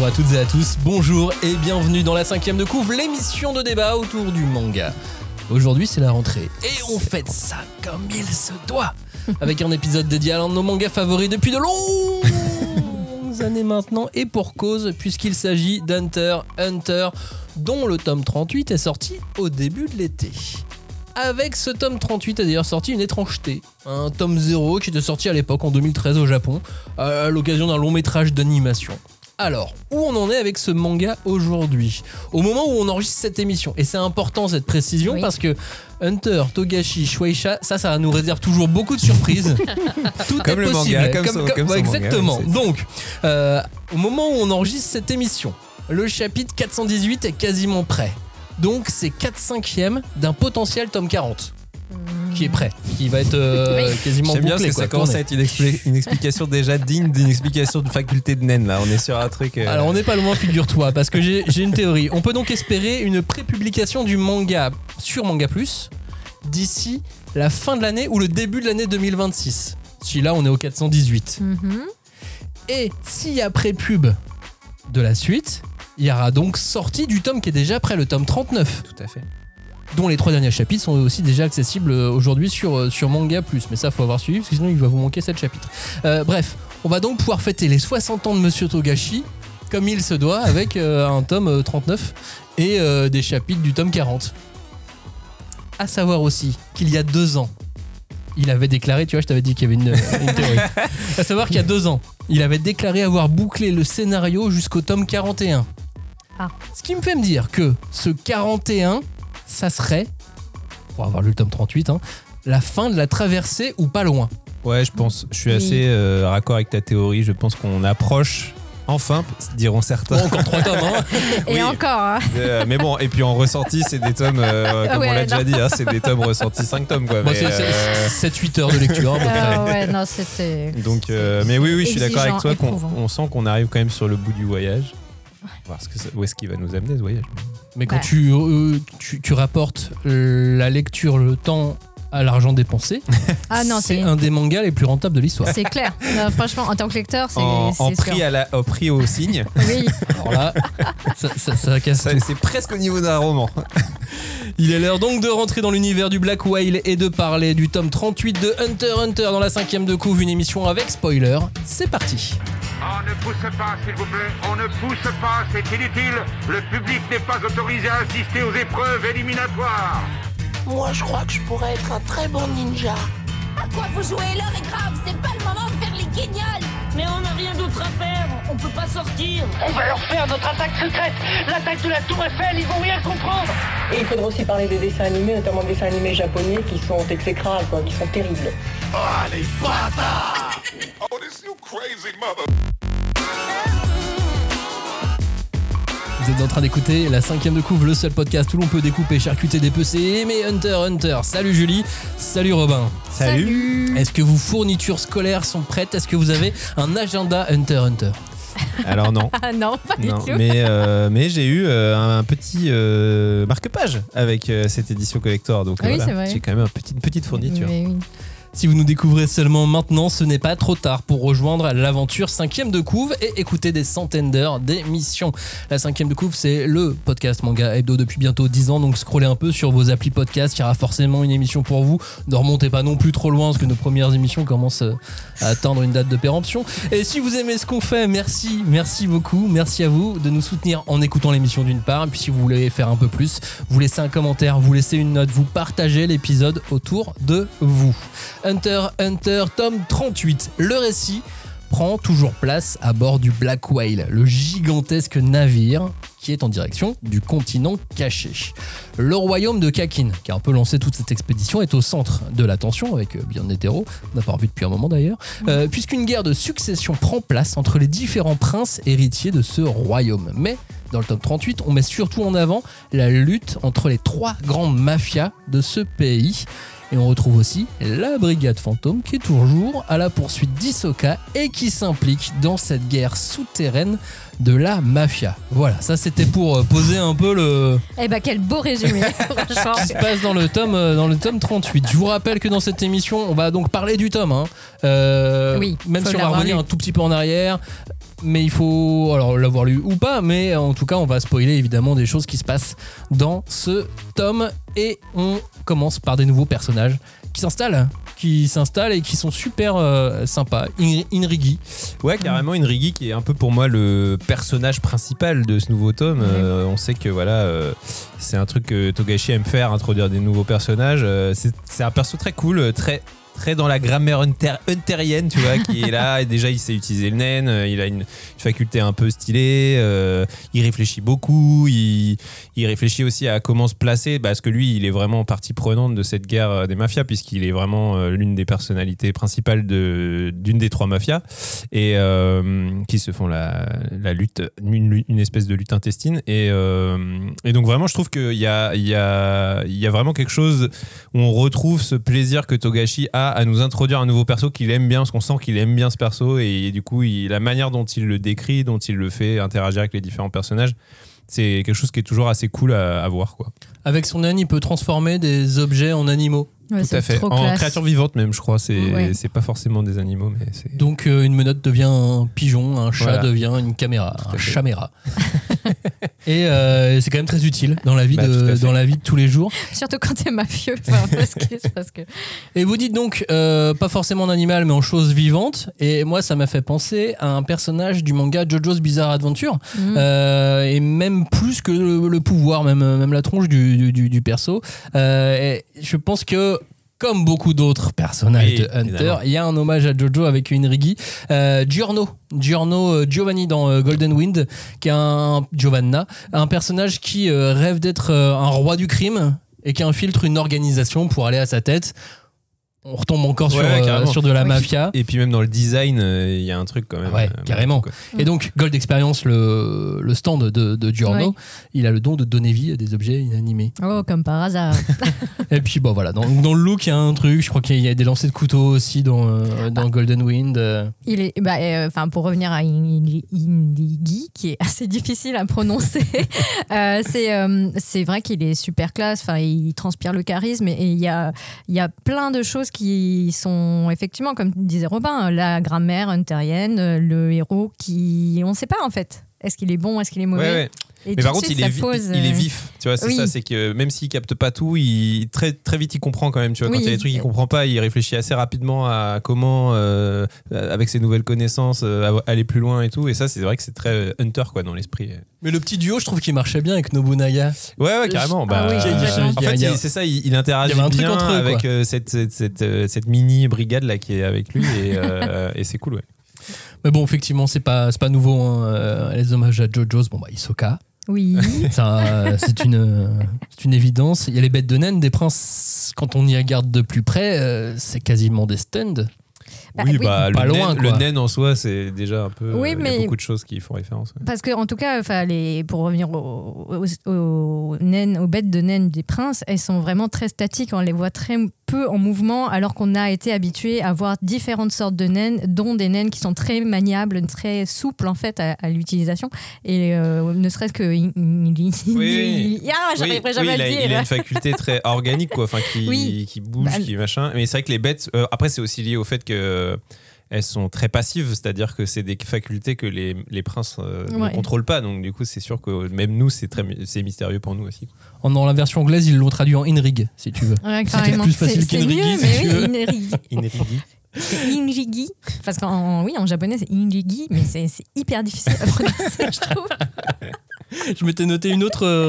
Bonjour à toutes et à tous, bonjour et bienvenue dans la 5e de couve, l'émission de débat autour du manga. Aujourd'hui c'est la rentrée et on fête ça comme il se doit, avec un épisode dédié à l'un de nos mangas favoris depuis de longues années maintenant, et pour cause, puisqu'il s'agit d'Hunter x Hunter, dont le tome 38 est sorti au début de l'été. Avec ce tome 38 a d'ailleurs sorti une étrangeté, un tome 0 qui était sorti à l'époque en 2013 au Japon, à l'occasion d'un long métrage d'animation. Alors, où on en est avec ce manga aujourd'hui, au moment où on enregistre cette émission? Et c'est important cette précision, parce que Hunter, Togashi, Shueisha, ça nous réserve toujours beaucoup de surprises. Tout comme est le possible, manga, comme son exactement. manga, Donc, au moment où on enregistre cette émission, le chapitre 418 est quasiment prêt. Donc c'est 4/5 d'un potentiel tome 40 qui est prêt, qui va être quasiment bouclé. J'aime bien parce que ça commence à être une explication déjà digne d'une explication de faculté de naine. Là, on est sur un truc. Alors on n'est pas loin, figure-toi, parce que j'ai une théorie. On peut donc espérer une prépublication du manga sur Manga Plus d'ici la fin de l'année ou le début de l'année 2026. Si là on est au 418. Et s'il y a pré-pub de la suite, il y aura donc sortie du tome qui est déjà prêt, le tome 39. Tout à fait. Dont les 3 derniers chapitres sont aussi déjà accessibles aujourd'hui sur Manga Plus. Mais ça, faut avoir suivi, parce que sinon il va vous manquer 7 chapitres. Bref, on va donc pouvoir fêter les 60 ans de Monsieur Togashi, comme il se doit, avec un tome 39 et des chapitres du tome 40. À savoir aussi qu'il y a 2 ans, il avait déclaré, tu vois, je t'avais dit qu'il y avait une théorie. À savoir qu'il y a 2 ans, il avait déclaré avoir bouclé le scénario jusqu'au tome 41. Ce qui me fait me dire que ce 41, ça serait, pour avoir lu le tome 38, la fin de la traversée ou pas loin. Ouais, je pense. Je suis assez raccord avec ta théorie. Je pense qu'on approche, enfin, diront certains. Bon, encore 3 tomes, Et oui. Encore. Mais bon, et puis en ressenti, c'est des tomes, comme on l'a déjà dit, c'est des tomes ressortis 5 tomes. Quoi. Bon, c'est 7-8 heures de lecture. Ouais, non, c'était. Donc, mais oui, je suis d'accord avec toi qu'on sent qu'on arrive quand même sur le bout du voyage. Voir où est-ce qu'il va nous amener ce voyage. Mais quand tu rapportes la lecture, le temps à l'argent dépensé, c'est un des mangas les plus rentables de l'histoire. C'est clair. Non, franchement, en tant que lecteur, c'est au prix au signe. Oui. Alors là, ça casse tout. C'est presque au niveau d'un roman. Il est l'heure donc de rentrer dans l'univers du Black Whale et de parler du tome 38 de Hunter x Hunter dans la 5e de couve, une émission avec spoiler. C'est parti. On ne pousse pas, s'il vous plaît. On ne pousse pas, c'est inutile. Le public n'est pas autorisé à assister aux épreuves éliminatoires. Moi, je crois que je pourrais être un très bon ninja. À quoi vous jouez? L'heure est grave, c'est pas le moment de faire les guignols. Mais on n'a rien d'autre à faire, on peut pas sortir. On va leur faire notre attaque secrète, l'attaque de la Tour Eiffel, ils vont rien comprendre. Et il faudra aussi parler des dessins animés, notamment des dessins animés japonais qui sont exécrables, qui sont terribles. Oh, les bâtards! Oh, this you crazy mother... Vous êtes en train d'écouter la 5e de couve, le seul podcast où l'on peut découper, charcuter, dépecer et aimer Hunter x Hunter. Salut Julie, salut Robin. Salut. Est-ce que vos fournitures scolaires sont prêtes? Est-ce que vous avez un agenda Hunter x Hunter? Alors non. Non, pas du tout. Mais j'ai eu un petit marque-page avec cette édition collector. Donc oui, c'est vrai. j'ai quand même une petite fourniture. Mais oui. Si vous nous découvrez seulement maintenant, ce n'est pas trop tard pour rejoindre l'aventure 5e de couve et écouter des centaines d'heures d'émissions. La 5e de couve, c'est le podcast manga hebdo depuis bientôt 10 ans, donc scrollez un peu sur vos applis podcast, il y aura forcément une émission pour vous. Ne remontez pas non plus trop loin parce que nos premières émissions commencent à atteindre une date de péremption. Et si vous aimez ce qu'on fait, merci beaucoup, merci à vous de nous soutenir en écoutant l'émission d'une part, et puis si vous voulez faire un peu plus, vous laissez un commentaire, vous laissez une note, vous partagez l'épisode autour de vous. Hunter x Hunter, tome 38. Le récit prend toujours place à bord du Black Whale, le gigantesque navire qui est en direction du continent caché. Le royaume de Kakin, qui a un peu lancé toute cette expédition, est au centre de l'attention, avec bien des héros, on n'a pas revu depuis un moment d'ailleurs, puisqu'une guerre de succession prend place entre les différents princes héritiers de ce royaume. Mais dans le tome 38, on met surtout en avant la lutte entre les 3 grandes mafias de ce pays. Et on retrouve aussi la brigade fantôme qui est toujours à la poursuite d'Hisoka et qui s'implique dans cette guerre souterraine de la mafia. Voilà, ça c'était pour poser un peu le... Eh ben quel beau résumé. Ce qui se passe dans le tome 38. Je vous rappelle que dans cette émission, on va donc parler du tome. Oui, même si on va revenir un tout petit peu en arrière. Mais il faut alors l'avoir lu ou pas, mais en tout cas on va spoiler évidemment des choses qui se passent dans ce tome. Et on commence par des nouveaux personnages qui s'installent et qui sont super sympas. Inrigi. Ouais, carrément Inrigi qui est un peu pour moi le personnage principal de ce nouveau tome. On sait que voilà, c'est un truc que Togashi aime faire, introduire des nouveaux personnages. C'est un perso très cool, très dans la grammaire hunterienne, tu vois, qui est là, et déjà il sait utiliser le naine, il a une faculté un peu stylée, il réfléchit beaucoup, il réfléchit aussi à comment se placer, parce que lui il est vraiment partie prenante de cette guerre des mafias, puisqu'il est vraiment l'une des personnalités principales d'une des 3 mafias, et qui se font la lutte, une espèce de lutte intestine, et donc vraiment je trouve qu'il y a vraiment quelque chose où on retrouve ce plaisir que Togashi a à nous introduire un nouveau perso qu'il aime bien, parce qu'on sent qu'il aime bien ce perso, et du coup la manière dont il le décrit, dont il le fait interagir avec les différents personnages, c'est quelque chose qui est toujours assez cool à voir, quoi. Avec son naine, il peut transformer des objets en animaux. Ouais, tout à fait, en créatures vivantes même, je crois. C'est pas forcément des animaux, mais c'est... Donc une menotte devient un pigeon, un chat devient une caméra, un chaméra. Et c'est quand même très utile dans la vie de tous les jours. Surtout quand t'es mafieux, parce que... Et vous dites donc pas forcément en animal, mais en chose vivante. Et moi, ça m'a fait penser à un personnage du manga JoJo's Bizarre Adventure, et même plus que le pouvoir, même la tronche du perso. Et je pense que comme beaucoup d'autres personnages de Hunter, il y a un hommage à Jojo avec Inrigi. Giorno Giovanni dans Golden Wind, qui est un personnage qui rêve d'être un roi du crime et qui infiltre une organisation pour aller à sa tête. On retombe encore sur de la mafia. Et puis même dans le design, il y a un truc quand même. Ouais, carrément. Et donc, Gold Experience, le stand de Giorno, il a le don de donner vie à des objets inanimés. Oh, comme par hasard. Et puis, bon, voilà. Dans le look, il y a un truc. Je crois qu'il y a des lancers de couteau aussi dans Golden Wind. Il est, pour revenir à Inrigi, qui est assez difficile à prononcer, c'est vrai qu'il est super classe. Enfin, il transpire le charisme et il y a plein de choses qui sont effectivement, comme disait Robin, la grammaire hunterienne, le héros qui... On ne sait pas en fait. Est-ce qu'il est bon, est-ce qu'il est mauvais ? Ouais. Et mais par contre, il est vif. Tu vois, c'est ça, c'est que même s'il capte pas tout, très, très vite il comprend quand même. Tu vois, quand il y a des trucs qu'il comprend pas, il réfléchit assez rapidement à comment, avec ses nouvelles connaissances, aller plus loin et tout. Et ça, c'est vrai que c'est très Hunter, quoi, dans l'esprit. Mais le petit duo, je trouve qu'il marchait bien avec Nobunaga. Ouais, carrément. En fait, c'est ça, il interagit bien entre eux, avec cette mini brigade là qui est avec lui, et c'est cool, ouais. Mais bon, effectivement, c'est pas nouveau, hein. Les hommages à JoJo's, Hisoka. Oui. C'est une évidence. Il y a les bêtes de naine des princes. Quand on y regarde de plus près, c'est quasiment des stands. Pas loin, le naine en soi, c'est déjà un peu. Il y a beaucoup de choses qui font référence. Ouais. Parce que en tout cas, pour revenir aux bêtes de naine des princes, elles sont vraiment très statiques. On les voit très peu en mouvement, alors qu'on a été habitué à voir différentes sortes de naines, dont des naines qui sont très maniables, très souples en fait à l'utilisation. Et ne serait-ce que j'arriverai jamais à le dire. Il a une faculté très organique, quoi, qui bouge, qui machin. Mais c'est vrai que les bêtes, après, c'est aussi lié au fait que elles sont très passives, c'est-à-dire que c'est des facultés que les princes ne contrôlent pas, donc du coup c'est sûr que même nous c'est mystérieux pour nous aussi. Dans la version anglaise ils l'ont traduit en Inrig, si tu veux. Ouais, c'est peut-être plus facile qu'Inrigi. Inrigi, parce qu'en japonais c'est Inrigi, mais c'est hyper difficile à prononcer, je trouve. Je m'étais noté un autre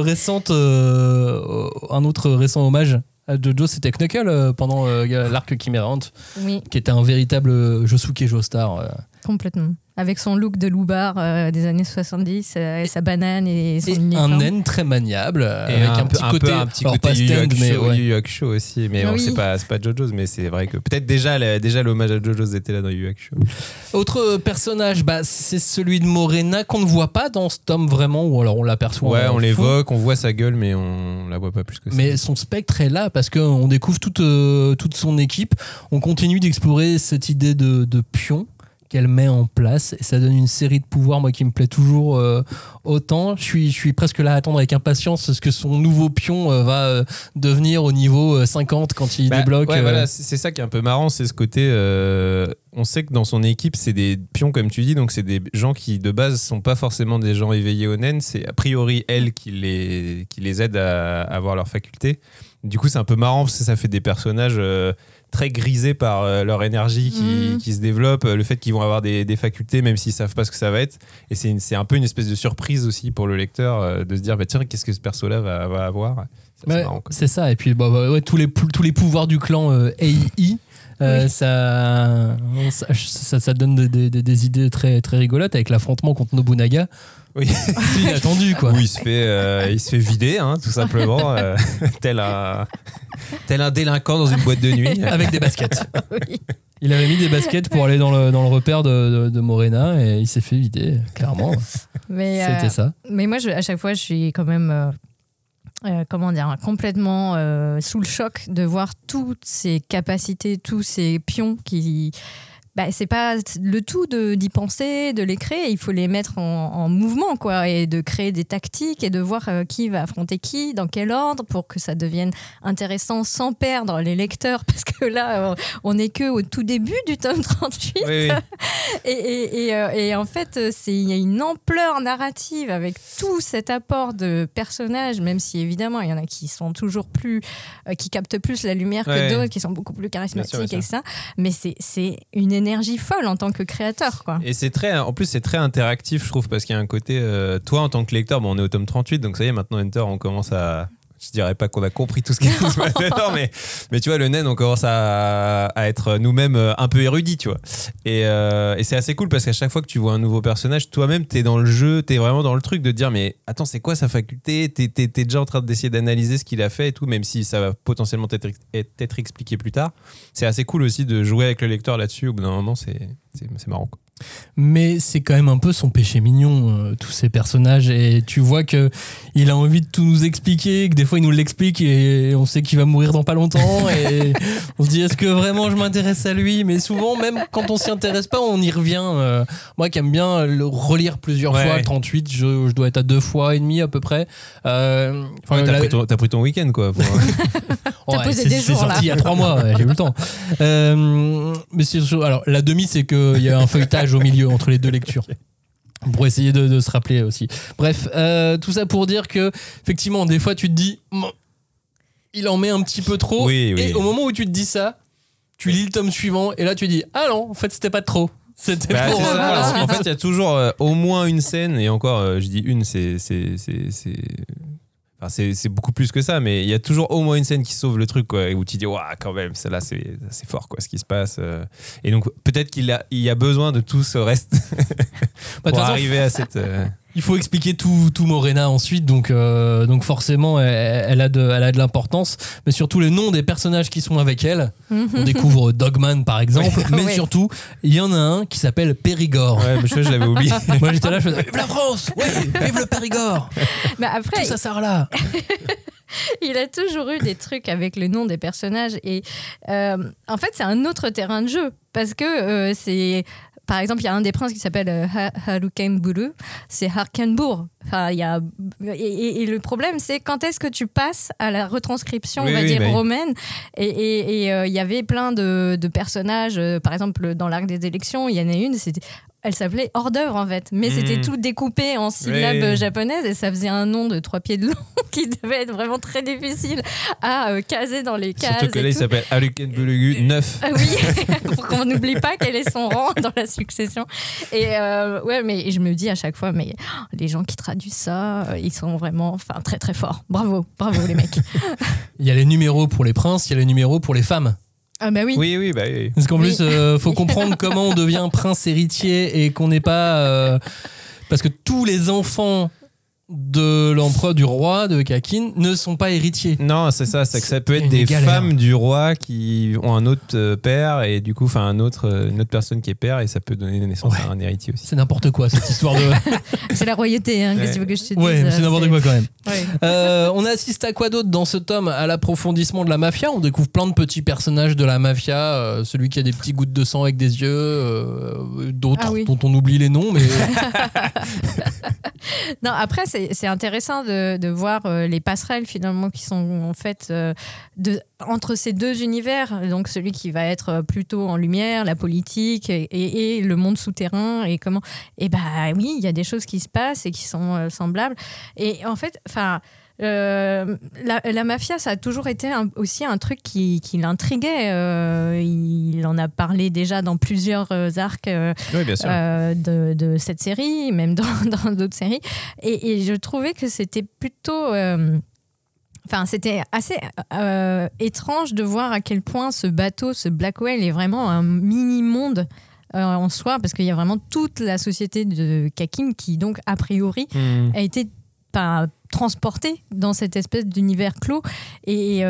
récent hommage à Jojo, c'était Knuckle pendant l'arc Chimera Hunt, qui était un véritable Josuke Joestar. Complètement. avec son look de loupard des années 70, et sa banane et son uniforme. Un naine très maniable, Et avec un petit côté, alors pas Yu Yu stand, mais ouais. Yu Yu Hakusho aussi, mais bon, Oui. c'est pas JoJo's, mais c'est vrai que peut-être déjà l'hommage à JoJo's était là dans Yu Yu Hakusho. Autre personnage, c'est celui de Morena qu'on ne voit pas dans ce tome vraiment, ou alors on l'aperçoit. Ouais, en on fond. l'évoque, on voit sa gueule, mais on la voit pas plus que ça. Mais son spectre est là parce qu'on découvre toute son équipe. On continue d'explorer cette idée de pion qu'elle met en place et ça donne une série de pouvoirs, moi, qui me plaît toujours autant. Je suis presque là à attendre avec impatience ce que son nouveau pion va devenir au niveau 50 quand il débloque. Ouais, voilà, c'est ça qui est un peu marrant, c'est ce côté. On sait que dans son équipe, c'est des pions, comme tu dis, donc c'est des gens qui de base sont pas forcément des gens éveillés au nen. C'est a priori elle qui les aide à avoir leurs facultés. Du coup, c'est un peu marrant parce que ça fait des personnages très grisés par leur énergie qui se développe, le fait qu'ils vont avoir des facultés même s'ils savent pas ce que ça va être. Et c'est un peu une espèce de surprise aussi pour le lecteur de se dire tiens, qu'est-ce que ce perso-là va avoir. C'est marrant, quoi. C'est ça. Et puis ouais, tous les pouvoirs du clan AI. Ça donne des idées très, très rigolotes avec l'affrontement contre Nobunaga. Oui. C'est inattendu, quoi. Où il se fait vider, hein, tout simplement, tel un délinquant dans une boîte de nuit. Avec des baskets. Oui. Il avait mis des baskets pour aller dans le repère de Morena et il s'est fait vider, clairement. C'était ça. Mais moi, à chaque fois, je suis quand même... complètement sous le choc de voir toutes ces capacités, tous ces pions qui... c'est pas le tout d'y penser, de les créer, il faut les mettre en mouvement, quoi, et de créer des tactiques et de voir qui va affronter qui, dans quel ordre, pour que ça devienne intéressant sans perdre les lecteurs, parce que là, on n'est que au tout début du tome 38. Oui. Et en fait, il y a une ampleur narrative avec tout cet apport de personnages, même si évidemment, il y en a qui sont toujours plus... qui captent plus la lumière que d'autres, qui sont beaucoup plus charismatiques, bien sûr. etc. Mais c'est une énergie folle en tant que créateur, quoi. Et en plus c'est très interactif, je trouve, parce qu'il y a un côté toi en tant que lecteur, on est au tome 38, donc ça y est, maintenant Hunter, on commence à, je dirais pas qu'on a compris tout ce qui se passe dedans, mais tu vois, le nen, on commence à être nous-mêmes un peu érudits, tu vois, et c'est assez cool parce qu'à chaque fois que tu vois un nouveau personnage, toi-même t'es dans le jeu, t'es vraiment dans le truc de te dire mais attends, c'est quoi sa faculté, t'es déjà en train d'essayer d'analyser ce qu'il a fait et tout, même si ça va potentiellement être expliqué plus tard. C'est assez cool aussi de jouer avec le lecteur là-dessus. Au bout d'un moment, c'est marrant, quoi. Mais c'est quand même un peu son péché mignon, tous ces personnages, et tu vois que il a envie de tout nous expliquer, que des fois il nous l'explique et on sait qu'il va mourir dans pas longtemps et on se dit est-ce que vraiment je m'intéresse à lui, mais souvent même quand on s'y intéresse pas, on y revient. Moi qui aime bien le relire plusieurs fois, le 38, je dois être à 2 fois et demi à peu près. T'as pris ton week-end, quoi. T'as posé des jours, c'est sorti là. il y a 3 mois, j'ai eu le temps. Mais alors la demi, c'est qu'il y a un feuilletage au milieu entre les deux lectures. Pour essayer de se rappeler aussi. Bref, tout ça pour dire que effectivement, des fois tu te dis il en met un petit peu trop, et au moment où tu te dis ça, tu lis le tome suivant et là tu dis ah non, en fait c'était pas trop. C'était pour c'est ça. En fait, il y a toujours au moins une scène, et encore, je dis une, c'est beaucoup plus que ça, mais il y a toujours au moins une scène qui sauve le truc, quoi, où tu dis waouh, quand même, celle-là c'est fort, quoi, ce qui se passe. Et donc peut-être qu'il y a besoin de tout ce reste pour arriver à cette. Il faut expliquer tout Morena ensuite, donc forcément elle a de l'importance, mais surtout les noms des personnages qui sont avec elle. On découvre Dogman par exemple, mais surtout il y en a un qui s'appelle Périgord. Ouais, mais je l'avais oublié. Moi j'étais là, je faisais vive la France, vive le Périgord. Mais après, tout ça sert là. Il a toujours eu des trucs avec le nom des personnages et en fait c'est un autre terrain de jeu parce que c'est... Par exemple, il y a un des princes qui s'appelle Harukenburu, c'est Harkenbourg. Enfin, et le problème, c'est quand est-ce que tu passes à la retranscription, romaine. Et il y avait plein de personnages, par exemple, dans l'arc des élections, il y en a une, elle s'appelait hors d'œuvre en fait, mais c'était tout découpé en syllabes japonaises et ça faisait un nom de 3 pieds de long qui devait être vraiment très difficile à caser dans les cases. Surtout que là, il s'appelle Harukenburu 9. Oui, pour qu'on n'oublie pas quel est son rang dans la succession. Et mais je me dis à chaque fois, mais les gens qui traduisent ça, ils sont vraiment très très forts. Bravo les mecs. Il y a les numéros pour les princes, il y a les numéros pour les femmes. Ah bah oui. Oui. Parce qu'en plus, faut comprendre comment on devient prince héritier et qu'on n'est pas... parce que tous les enfants de l'empereur, du roi de Kakin ne sont pas héritiers. Non, c'est ça, c'est que ça peut être une des galère. femmes du roi qui ont un autre père et du coup, une autre personne qui est père et ça peut donner naissance à un héritier aussi. C'est n'importe quoi cette histoire de... C'est la royauté, hein, qu'est-ce que tu veux que je te dise. Ouais, c'est n'importe quoi quand même. Ouais. On assiste à quoi d'autre dans ce tome? À l'approfondissement de la mafia. On découvre plein de petits personnages de la mafia. Celui qui a des petits gouttes de sang avec des yeux, d'autres dont on oublie les noms. Mais... Non, après, c'est intéressant de voir les passerelles finalement qui sont en fait entre ces deux univers. Donc celui qui va être plutôt en lumière, la politique et le monde souterrain et comment. Et bah oui, il y a des choses qui se passent et qui sont semblables. Et en fait, la mafia, ça a toujours été aussi un truc qui l'intriguait. Il en a parlé déjà dans plusieurs arcs de cette série, même dans d'autres séries. Et je trouvais que c'était plutôt... c'était assez étrange de voir à quel point ce bateau, ce Blackwell, est vraiment un mini-monde en soi, parce qu'il y a vraiment toute la société de Kakin qui, donc, a priori, a été transporté dans cette espèce d'univers clos et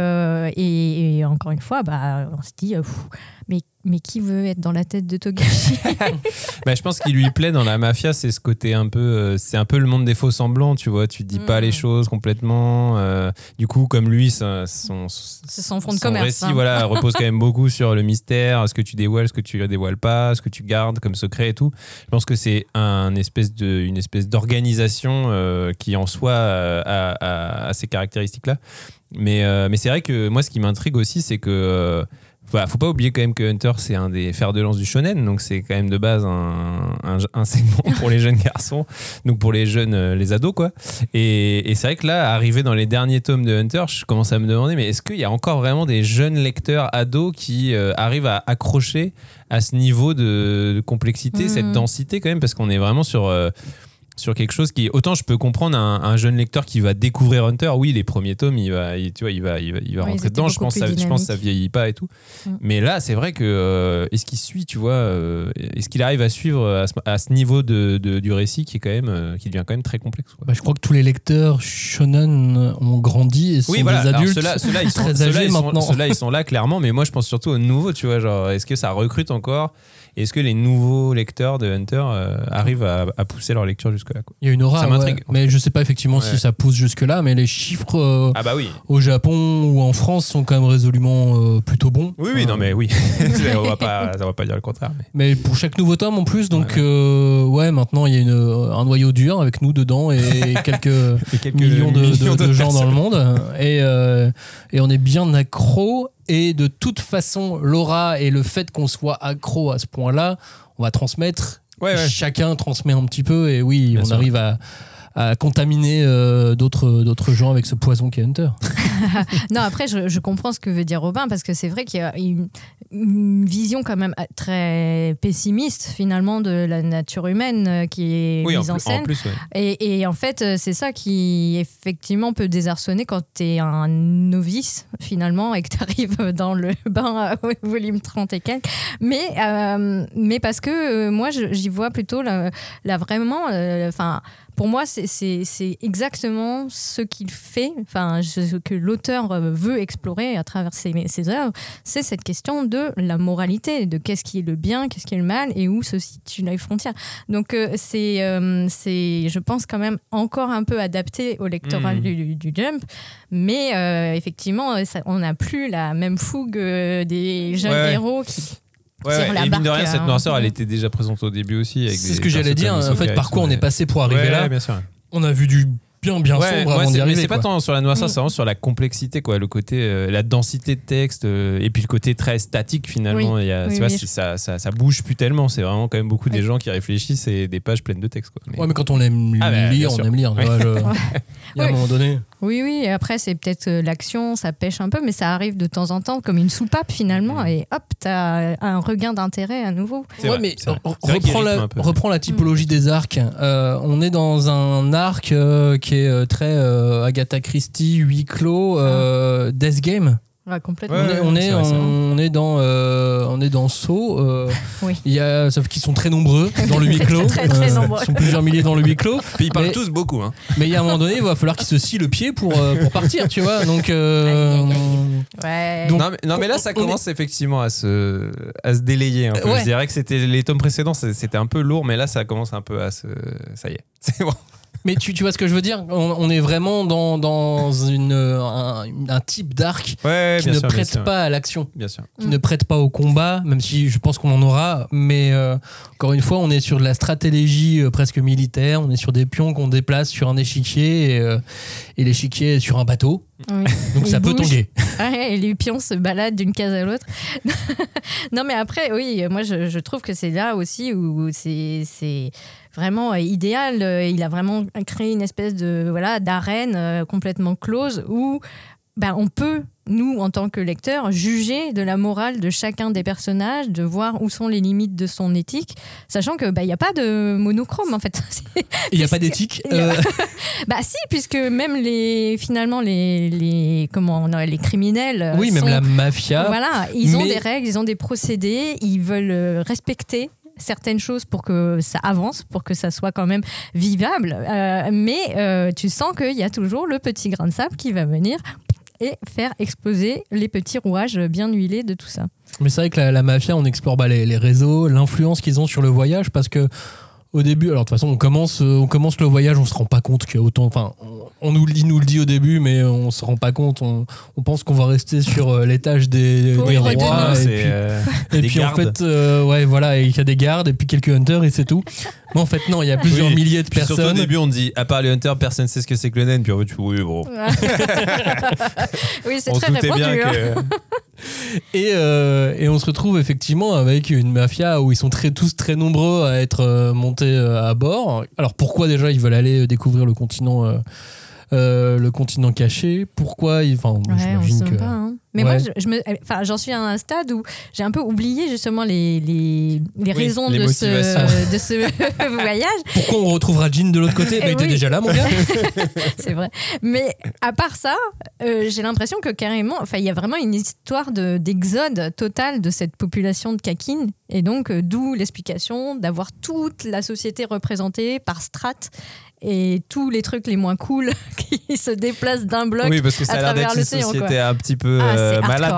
encore une fois on se dit mais qui veut être dans la tête de Togashi? Je pense qu'il lui plaît dans la mafia, c'est ce côté un peu c'est un peu le monde des faux semblants, tu vois, tu dis pas les choses complètement, du coup comme lui son fond de commerce, récit repose quand même beaucoup sur le mystère, ce que tu dévoiles, ce que tu dévoiles pas, ce que tu gardes comme secret et tout. Je pense que c'est une espèce d'organisation qui en soi a ces caractéristiques là, mais c'est vrai que moi ce qui m'intrigue aussi c'est que faut pas oublier quand même que Hunter c'est un des fers de lance du shonen, donc c'est quand même de base un segment pour les jeunes garçons, donc pour les jeunes, les ados quoi. Et c'est vrai que là, arrivé dans les derniers tomes de Hunter, je commence à me demander, mais est-ce qu'il y a encore vraiment des jeunes lecteurs ados qui arrivent à accrocher à ce niveau de complexité, cette densité quand même, parce qu'on est vraiment sur quelque chose qui, autant je peux comprendre un jeune lecteur qui va découvrir Hunter, oui, les premiers tomes il va rentrer dedans, je pense que ça vieillit pas et tout, mais là c'est vrai que est-ce qu'il suit, tu vois, est-ce qu'il arrive à suivre à ce niveau du récit qui est quand même qui devient quand même très complexe quoi. Je crois que tous les lecteurs shonen ont grandi et sont des adultes. Ceux-là, ils sont très âgés maintenant. Ceux-là ils sont là clairement, mais moi je pense surtout aux nouveaux, tu vois, genre est-ce que ça recrute encore? Est-ce que les nouveaux lecteurs de Hunter arrivent à pousser leur lecture jusque-là quoi. Il y a une aura, ça m'intrigue, mais je sais pas effectivement si ça pousse jusque-là, mais les chiffres au Japon ou en France sont quand même résolument plutôt bons. Oui, non mais oui, on va pas dire le contraire. Mais pour chaque nouveau tome en plus, donc maintenant il y a un noyau dur avec nous dedans et quelques millions de gens dans le monde et on est bien accro. Et de toute façon, l'aura et le fait qu'on soit accro à ce point-là, on va transmettre. Chacun transmet un petit peu et oui, bien on sûr. Arrive à contaminer d'autres gens avec ce poison qu'est Hunter. Non, après, je comprends ce que veut dire Robin, parce que c'est vrai qu'il y a une vision quand même très pessimiste, finalement, de la nature humaine qui est mise en scène. En plus, et en fait, c'est ça qui, effectivement, peut désarçonner quand tu es un novice, finalement, et que tu arrives dans le bain au volume 30 et quelques. Mais parce que moi, j'y vois plutôt vraiment... pour moi, c'est exactement ce qu'il fait, ce que l'auteur veut explorer à travers ses œuvres, c'est cette question de la moralité, de qu'est-ce qui est le bien, qu'est-ce qui est le mal et où se situent les frontières. Donc c'est, je pense, quand même encore un peu adapté au lectorat du Jump, mais effectivement, on n'a plus la même fougue des jeunes héros qui... et mine de rien, cette noirceur, elle était déjà présente au début aussi. C'est ce que j'allais dire. En fait, par quoi on est passé pour arriver là. Bien sûr. On a vu du bien sombre avant d'y arriver. Mais c'est pas tant sur la noirceur, c'est vraiment sur la complexité, quoi, le côté, la densité de texte, et puis le côté très statique finalement. Ça bouge plus tellement. C'est vraiment quand même beaucoup des gens qui réfléchissent et des pages pleines de texte, quoi. Mais quand on aime lire, on aime lire. Il y a un moment donné. Oui, et après, c'est peut-être l'action, ça pêche un peu, mais ça arrive de temps en temps comme une soupape finalement, et hop, t'as un regain d'intérêt à nouveau. Reprends la typologie des arcs. On est dans un arc qui est très Agatha Christie, huis clos, Death Game. Ouais, complètement. On est dans Saw. Oui. Sauf qu'ils sont très nombreux dans le huis clos. Très, très nombreux. Ils sont plusieurs milliers dans le huis clos. Puis ils parlent tous beaucoup. Hein. Mais il y a un moment donné, il va falloir qu'ils se scient le pied pour partir, tu vois. Donc, Ouais. donc non, mais là, ça commence effectivement à se délayer un peu. Ouais. Je dirais que c'était les tomes précédents, c'était un peu lourd, mais là, ça commence un peu à se. Ça y est, c'est bon. Mais tu vois ce que je veux dire ? On est vraiment dans un type d'arc qui ne prête pas à l'action, bien sûr. qui ne prête pas au combat, même si je pense qu'on en aura. Mais encore une fois, on est sur de la stratégie presque militaire. On est sur des pions qu'on déplace sur un échiquier et l'échiquier est sur un bateau. Oui. Donc ça peut tanguer. Ouais, et les pions se baladent d'une case à l'autre. Non, mais après, oui, moi je trouve que c'est là aussi où c'est vraiment idéal. Il a vraiment créé une espèce d'arène complètement close où on peut, nous, en tant que lecteurs, juger de la morale de chacun des personnages, de voir où sont les limites de son éthique, sachant que il n'y a pas de monochrome, en fait. Il n'y a pas d'éthique. Si, puisque même les criminels. Oui, même la mafia. Voilà, ils ont des règles, ils ont des procédés, ils veulent respecter certaines choses pour que ça avance, pour que ça soit quand même vivable. Mais tu sens qu'il y a toujours le petit grain de sable qui va venir et faire exploser les petits rouages bien huilés de tout ça. Mais c'est vrai que la mafia, on explore les réseaux, l'influence qu'ils ont sur le voyage, parce que au début, alors de toute façon, on commence le voyage, on se rend pas compte qu'il y a autant. Enfin, il nous le dit au début, mais on se rend pas compte. On pense qu'on va rester sur l'étage des rois, et puis en fait, et il y a des gardes et puis quelques hunters et c'est tout. Mais en fait, non, il y a plusieurs milliers de personnes. Surtout au début, on dit, à part les hunters, personne ne sait ce que c'est que le naine. Puis en fait, oui, bon. Oui, c'est très répandu. Et on se retrouve effectivement avec une mafia où ils sont tous très nombreux à être montés à bord. Alors pourquoi déjà ils veulent aller découvrir le continent caché? Pourquoi j'imagine que... Pas, hein. Mais moi, j'en suis à un stade où j'ai un peu oublié justement les raisons de ce voyage. Pourquoi on retrouvera Jean de l'autre côté? Il était déjà là, mon gars. C'est vrai. Mais à part ça, j'ai l'impression que carrément, il y a vraiment une histoire d'exode total de cette population de Kakin. Et donc, d'où l'explication d'avoir toute la société représentée par strates et tous les trucs les moins cool qui se déplacent d'un bloc. Oui, parce que ça a l'air d'être une société un petit peu malade.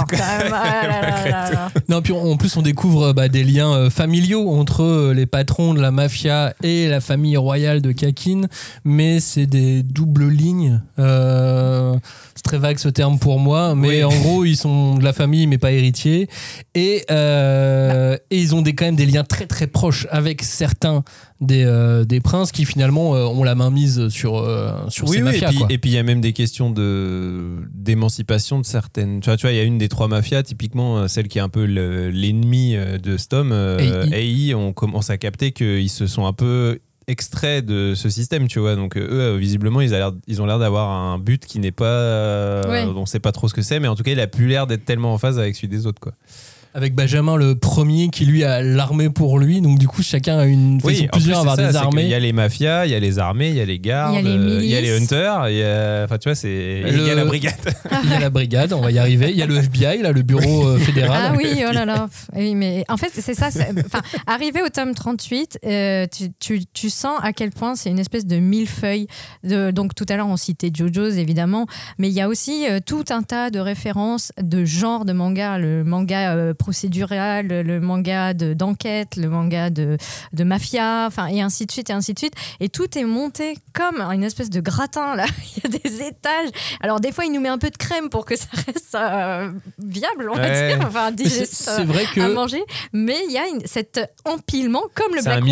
Non, puis en plus on découvre des liens familiaux entre les patrons de la mafia et la famille royale de Kakin, mais c'est des doubles lignes. C'est très vague ce terme pour moi, mais en gros ils sont de la famille mais pas héritiers, et ils ont quand même des liens très très proches avec certains des princes qui finalement ont la main mise sur ces mafias. Et puis il y a même des questions d'émancipation de certaines. Tu vois, il y a une des trois mafias, typiquement celle qui est un peu l'ennemi de Stom, AI, on commence à capter qu'ils se sont un peu extraits de ce système, tu vois. Donc eux, visiblement, ils ont l'air d'avoir un but qui n'est pas... on ne sait pas trop ce que c'est, mais en tout cas, il a plus l'air d'être tellement en phase avec celui des autres, quoi. Avec Benjamin le premier qui lui a l'armée pour lui, donc du coup chacun a ils sont plusieurs à avoir des armées. Il y a les mafias, il y a les armées, il y a les gardes, il y a les hunters, enfin tu vois, il y a la brigade. Il y a la brigade, on va y arriver. Il y a le FBI, là, le bureau fédéral. Ah oui, oh là là. Oui, mais en fait c'est ça. Arrivé au tome 38, tu sens à quel point c'est une espèce de millefeuille. Donc tout à l'heure on citait JoJo's évidemment, mais il y a aussi tout un tas de références de genres de manga, le manga procédural, le manga d'enquête, le manga de mafia, et ainsi de suite, et ainsi de suite. Et tout est monté comme une espèce de gratin, là. Il y a des étages. Alors, des fois, il nous met un peu de crème pour que ça reste viable, on va dire, digeste à manger. Mais il y a cet empilement, comme le Black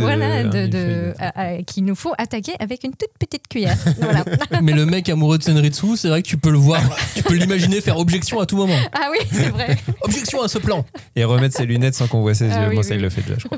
Whale, qu'il nous faut attaquer avec une toute petite cuillère. Voilà. Mais le mec amoureux de Senritsu, c'est vrai que tu peux le voir, tu peux l'imaginer faire objection à tout moment. Ah oui, c'est vrai. Objection à ce plan. Et remettre ses lunettes sans qu'on voit ses yeux. Moi, ça, il le fait déjà, je crois.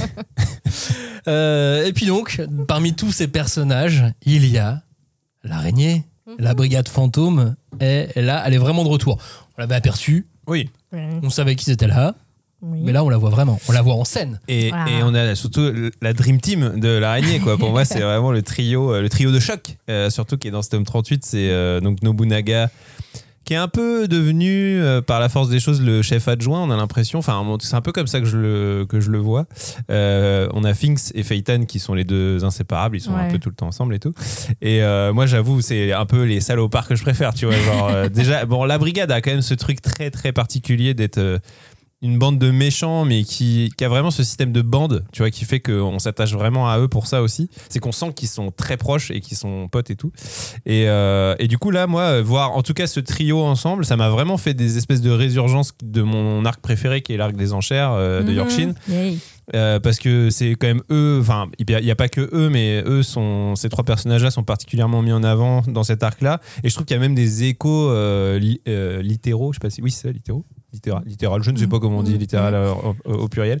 Et puis donc, parmi tous ces personnages, il y a l'araignée, la brigade fantôme, et là, elle est vraiment de retour. On l'avait aperçue. Oui. On savait qu'ils étaient là. Oui. Mais là, on la voit vraiment. On la voit en scène. Et on a surtout la Dream Team de l'araignée, quoi. Pour moi, c'est vraiment le trio de choc. Surtout qui est dans ce tome 38. C'est donc Nobunaga, qui est un peu devenu, par la force des choses, le chef adjoint, on a l'impression. Enfin, c'est un peu comme ça que je le vois. On a Finks et Phaeton qui sont les deux inséparables, ils sont un peu tout le temps ensemble et tout. Et moi, j'avoue, c'est un peu les salopards que je préfère, tu vois. Genre, déjà, bon, la brigade a quand même ce truc très, très particulier d'être une bande de méchants, mais qui a vraiment ce système de bande, tu vois, qui fait qu'on s'attache vraiment à eux pour ça aussi. C'est qu'on sent qu'ils sont très proches et qu'ils sont potes et tout. Et du coup, là, moi, voir en tout cas ce trio ensemble, ça m'a vraiment fait des espèces de résurgence de mon arc préféré, qui est l'arc des enchères de Yorkshin. Parce que c'est quand même eux, enfin, il n'y a pas que eux, mais ces trois personnages-là sont particulièrement mis en avant dans cet arc-là. Et je trouve qu'il y a même des échos littéraux, je sais pas si. Oui, c'est ça, littéraux. Littéral, je ne sais pas comment on dit littéral au pluriel,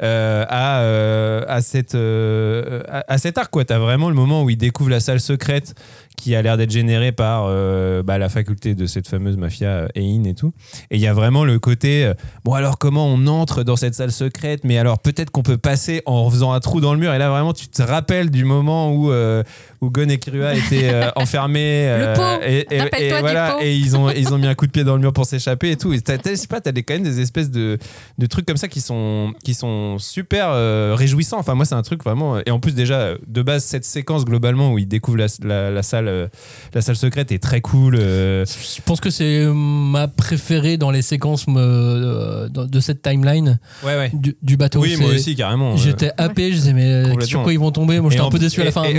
à cet arc, quoi. T'as vraiment le moment où il découvre la salle secrète qui a l'air d'être générée par la faculté de cette fameuse mafia Ein et tout. Et il y a vraiment le côté bon, alors comment on entre dans cette salle secrète, mais alors peut-être qu'on peut passer en faisant un trou dans le mur. Et là vraiment tu te rappelles du moment où Gon et Killua étaient enfermés et voilà, et ils ont mis un coup de pied dans le mur pour s'échapper et tout. Et t'as quand même des espèces de trucs comme ça qui sont super réjouissants. Enfin moi c'est un truc vraiment, et en plus déjà de base cette séquence globalement où ils découvrent la salle secrète est très cool. Je pense que c'est ma préférée dans les séquences de cette timeline du bateau. Oui, moi aussi carrément. J'étais happé, je disais mais sur quoi ils vont tomber. Moi j'étais un peu déçu à la fin.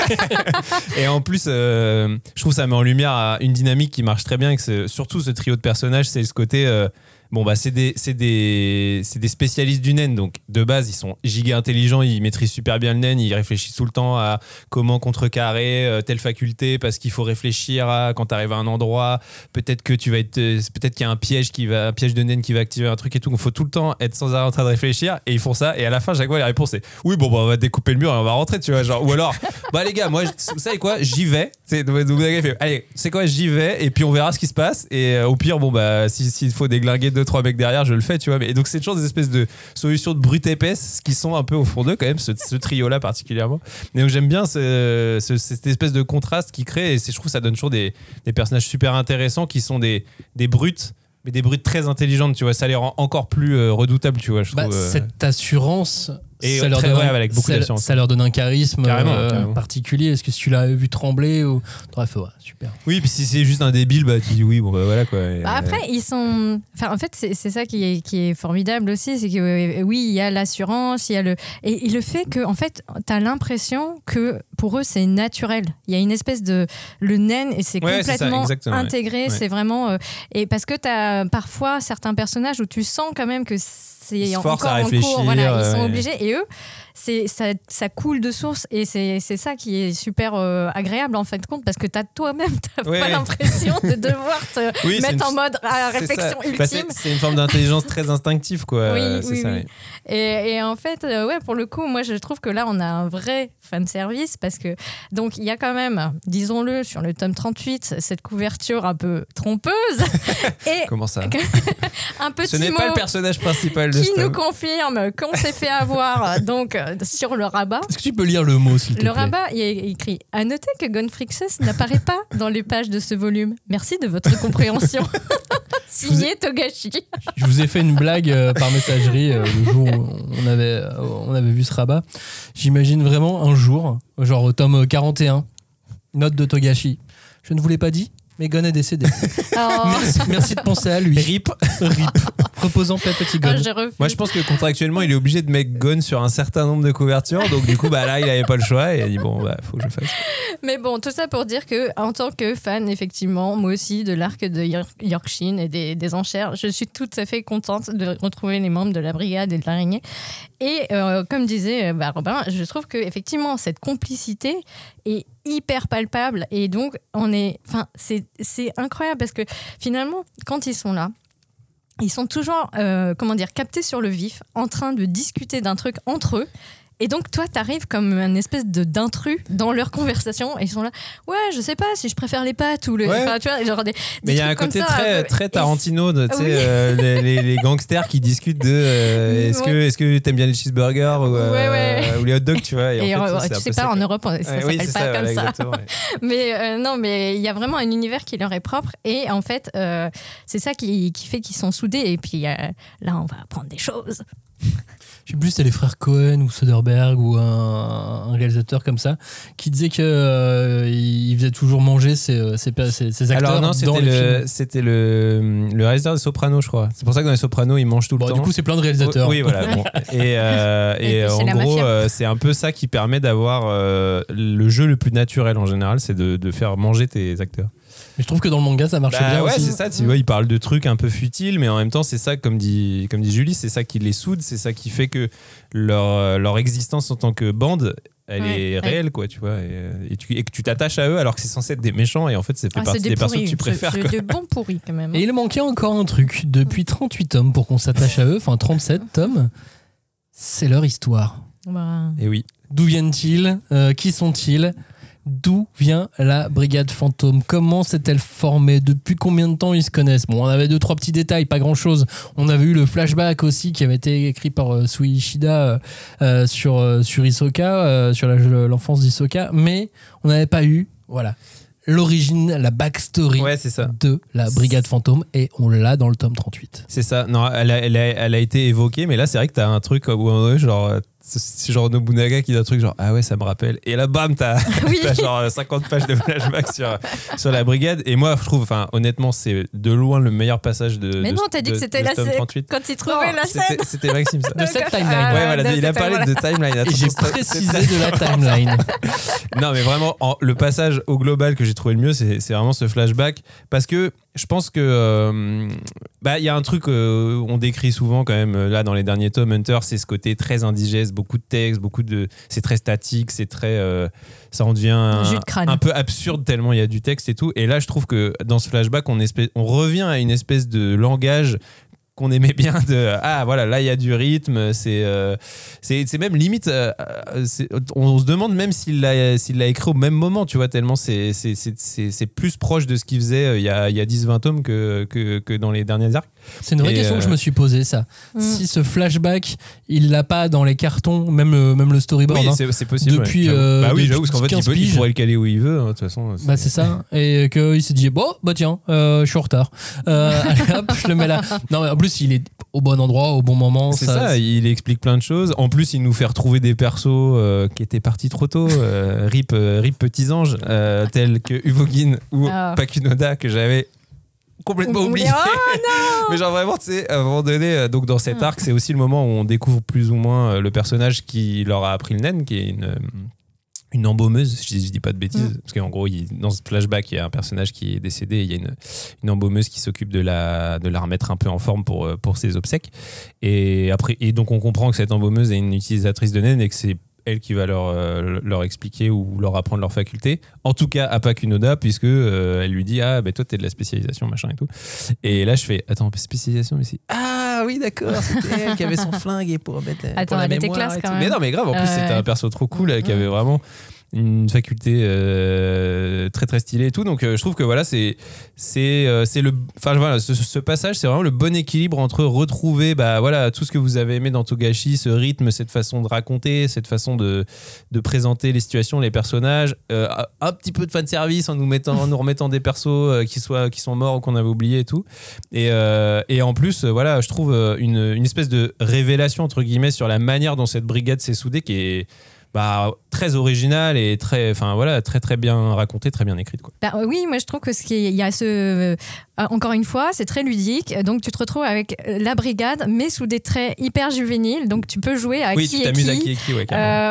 Et en plus je trouve que ça met en lumière une dynamique qui marche très bien, que surtout ce trio de personnages, c'est ce côté bon bah c'est des spécialistes du naine, donc de base ils sont giga intelligents, ils maîtrisent super bien le naine, ils réfléchissent tout le temps à comment contrecarrer telle faculté, parce qu'il faut réfléchir à quand t'arrives à un endroit, peut-être qu'il y a un piège de naine qui va activer un truc et tout, donc il faut tout le temps être sans arrêt en train de réfléchir, et ils font ça, et à la fin chaque fois la réponse c'est oui bon bah on va découper le mur et on va rentrer, tu vois, genre, ou alors bah les gars moi vous savez quoi, j'y vais, allez c'est quoi, j'y vais et puis on verra ce qui se passe, et au pire bon bah s'il faut déglinguer 2-3 mecs derrière, je le fais, tu vois. Et donc c'est toujours des espèces de solutions de brute épaisse qui sont un peu au fond d'eux quand même, ce trio là particulièrement. Et donc j'aime bien cette espèce de contraste qui crée, et je trouve que ça donne toujours des personnages super intéressants qui sont des brutes, mais des brutes très intelligentes, tu vois. Ça les rend encore plus redoutables, tu vois, je trouve. Cette assurance, et ça leur donne un charisme carrément. Particulier. Est-ce que si tu l'as vu trembler ou... Bref, ouais, super. Oui, puis si c'est juste un débile, bah tu dis oui, bon bah voilà quoi. Après, ils sont... Enfin, en fait, c'est ça qui est formidable aussi, c'est que oui, il y a l'assurance, il y a et le fait que, en fait, t'as l'impression que pour eux, c'est naturel. Il y a une espèce de... Le naine, et c'est complètement intégré, c'est vraiment... Et parce que t'as parfois certains personnages où tu sens quand même que c'est encore en cours, voilà, ils sont obligés, et eux ça coule de source, et c'est ça qui est super agréable en fin de compte, parce que toi-même t'as pas l'impression de devoir te mettre en mode réflexion ultime. Bah, c'est une forme d'intelligence très instinctive, quoi. Oui. Et en fait pour le coup moi je trouve que là on a un vrai fan service, parce que donc il y a quand même, disons-le, sur le tome 38 cette couverture un peu trompeuse et comment ça un petit ce n'est pas le personnage principal de qui nous confirme qu'on s'est fait avoir donc sur le rabat. Est-ce que tu peux lire le mot, s'il te plaît? Le rabat, il est écrit « À noter que Gonfrixus n'apparaît pas dans les pages de ce volume. Merci de votre compréhension. » Signé Togashi. Je vous ai fait une blague par messagerie le jour où on avait vu ce rabat. J'imagine vraiment un jour, genre au tome 41, note de Togashi. Je ne vous l'ai pas dit, mais Gon est décédé. Oh. Merci de penser à lui. RIP. Reposant paix, petit Gon. Moi, je pense que contractuellement, il est obligé de mettre Gon sur un certain nombre de couvertures. Donc, du coup, bah, là, il n'avait pas le choix. Et il a dit, bon, bah, faut que je fasse. Mais bon, tout ça pour dire que, en tant que fan, effectivement, moi aussi, de l'arc de Yorkshin et des enchères, je suis tout à fait contente de retrouver les membres de la brigade et de l'araignée. Et comme disait Robin, je trouve qu'effectivement, cette complicité est hyper palpable. Et donc, c'est incroyable, parce que finalement, quand ils sont là, ils sont toujours captés sur le vif, en train de discuter d'un truc entre eux. Et donc, toi, t'arrives comme une espèce d'intrus dans leur conversation et ils sont là, ouais, je sais pas si je préfère les pâtes ou le. Ouais. Enfin, tu vois, genre des Mais il y a un trucs côté comme ça, très Tarantino, tu sais, Oui. les gangsters qui discutent de est-ce que t'aimes bien les cheeseburgers ou les hot dogs, tu vois. Et en fait, tu c'est sais un pas, peu en Europe, ça s'appelle c'est pas ça, comme ça. exactement, ouais. Mais non, mais il y a vraiment un univers qui leur est propre et en fait, c'est ça qui fait qu'ils sont soudés. Et puis là, on va apprendre des choses. Je sais plus si c'était les frères Cohen ou Soderbergh ou un réalisateur comme ça qui disait que il faisait toujours manger ses acteurs. Alors non, dans les films. c'était le réalisateur des Sopranos, je crois. C'est pour ça que dans les Sopranos, il mange tout le temps. Du coup, c'est plein de réalisateurs. Oui, voilà. Bon. Et puis, en gros, c'est un peu ça qui permet d'avoir le jeu le plus naturel en général, c'est de faire manger tes acteurs. Mais je trouve que dans le manga, ça marche bien ouais, aussi. c'est ça. Tu vois, il parle de trucs un peu futiles, mais en même temps, c'est ça, comme dit Julie, c'est ça qui les soude, c'est ça qui fait que leur existence en tant que bande, elle est réelle, quoi, tu vois, et que tu t'attaches à eux alors que c'est censé être des méchants et en fait, ça fait partie des persos que tu préfères. C'est des bons pourris quand même. Et il manquait encore un truc. Depuis 38 tomes pour qu'on s'attache à eux, enfin 37 tomes, c'est leur histoire. Bah. Et oui. D'où viennent-ils ? Qui sont-ils ? D'où vient la Brigade Fantôme ? Comment s'est-elle formée ? Depuis combien de temps ils se connaissent ? Bon, on avait 2-3 petits détails, pas grand-chose. On avait eu le flashback aussi qui avait été écrit par Sui Ishida sur Hisoka, sur l'enfance d'Hisoka, mais on n'avait pas eu, l'origine, la backstory Ouais, c'est ça. de la Brigade Fantôme et on l'a dans le tome 38. C'est ça. Non, elle a été évoquée, mais là, c'est vrai que t'as un truc où, genre, c'est genre Nobunaga qui dit un truc genre ah ouais, ça me rappelle. Et là, bam, t'as genre 50 pages de flashback sur la brigade. Et moi, je trouve, honnêtement, c'est de loin le meilleur passage de. Mais non, t'as dit que c'était la scène. Quand il trouvait la scène. C'était Maxime, ça. De cette timeline. Ouais, voilà, il a parlé de timeline. Et j'ai précisé de la timeline. Non, mais vraiment, le passage au global que j'ai trouvé le mieux, c'est vraiment ce flashback. Parce que je pense que il y a un truc on décrit souvent quand même là dans les derniers tomes Hunter, c'est ce côté très indigeste, beaucoup de texte, c'est très statique, c'est très ça en devient un peu absurde tellement il y a du texte et tout. Et là je trouve que dans ce flashback on revient à une espèce de langage qu'on aimait bien là il y a du rythme, c'est même limite on se demande même s'il l'a écrit au même moment, tu vois, tellement c'est plus proche de ce qu'il faisait il y a 10-20 tomes que dans les derniers arcs. C'est une vraie question que je me suis posée, ça. Si ce flashback il l'a pas dans les cartons, même le storyboard, oui, c'est possible depuis j'avoue parce qu'en fait il pourrait le caler où il veut, de toute façon c'est ça, et qu'il s'est dit tiens, je suis en retard, allez hop, je le mets là. Non mais en plus il est au bon endroit au bon moment, c'est ça, il explique plein de choses. En plus il nous fait retrouver des persos qui étaient partis trop tôt, rip petits anges, tels que Uvogin ou Pakunoda, que j'avais complètement oublié. Mais genre vraiment, tu sais, à un moment donné, donc dans cet arc, c'est aussi le moment où on découvre plus ou moins le personnage qui leur a appris le nen, qui est une embaumeuse, je dis pas de bêtises, parce qu'en gros, dans ce flashback, il y a un personnage qui est décédé, il y a une embaumeuse qui s'occupe de la remettre un peu en forme pour ses obsèques. Et donc on comprend que cette embaumeuse est une utilisatrice de nen et que c'est elle qui va leur expliquer ou leur apprendre leurs facultés. En tout cas, à Pakunoda, puisque elle lui dit toi t'es de la spécialisation machin et tout. Et là je fais spécialisation, mais c'est oui d'accord, c'était elle qui avait son flingue et pour mettre pour la elle était mémoire classe et quand tout. même. Mais non mais grave, en plus c'était un perso trop cool qui avait vraiment une faculté très très stylée et tout. Donc je trouve que ce passage, c'est vraiment le bon équilibre entre retrouver tout ce que vous avez aimé dans Togashi, ce rythme, cette façon de raconter, cette façon de présenter les situations, les personnages, un petit peu de fanservice en nous remettant des persos qui sont morts ou qu'on avait oubliés et tout, et en plus je trouve une espèce de révélation entre guillemets sur la manière dont cette brigade s'est soudée, qui est très original et très très bien raconté, très bien écrite, quoi. Oui, moi je trouve que il y a encore une fois, c'est très ludique, donc tu te retrouves avec la brigade mais sous des traits hyper juvéniles, donc tu peux jouer à qui est qui,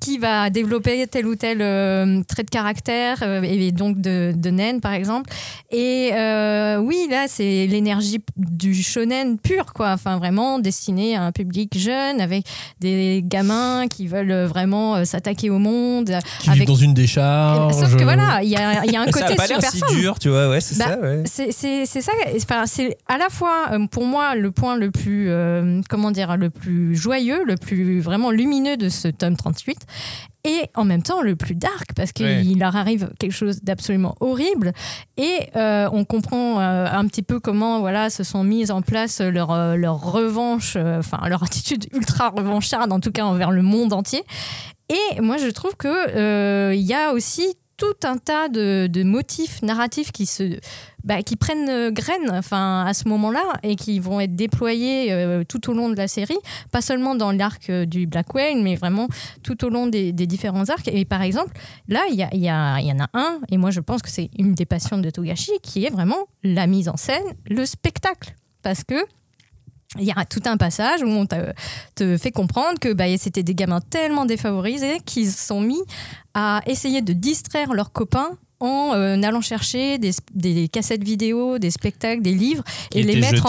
qui va développer tel ou tel trait de caractère, et donc de naine par exemple. Et oui, là c'est l'énergie du shonen pur, quoi. Enfin vraiment destiné à un public jeune, avec des gamins qui veulent vraiment s'attaquer au monde, qui vivent dans une décharge. Sauf que voilà, il y a un côté ça a pas super l'air si simple. dur, tu vois, ouais, c'est ça, ouais. C'est ça, enfin, c'est à la fois pour moi le point le plus le plus joyeux, le plus vraiment lumineux de ce tome 38, et en même temps le plus dark, parce qu'il leur arrive quelque chose d'absolument horrible, et on comprend un petit peu comment voilà se sont mises en place leur revanche, leur attitude ultra revancharde en tout cas envers le monde entier. Et moi je trouve que il y a aussi tout un tas de motifs narratifs qui prennent graine, à ce moment-là, et qui vont être déployés tout au long de la série, pas seulement dans l'arc du Black Whale, mais vraiment tout au long des différents arcs. Et par exemple, là, il y en a un, et moi je pense que c'est une des passions de Togashi, qui est vraiment la mise en scène, le spectacle. Parce que il y a tout un passage où on te fait comprendre que c'était des gamins tellement défavorisés qu'ils se sont mis à essayer de distraire leurs copains en allant chercher des cassettes vidéo, des spectacles, des livres, et les mettre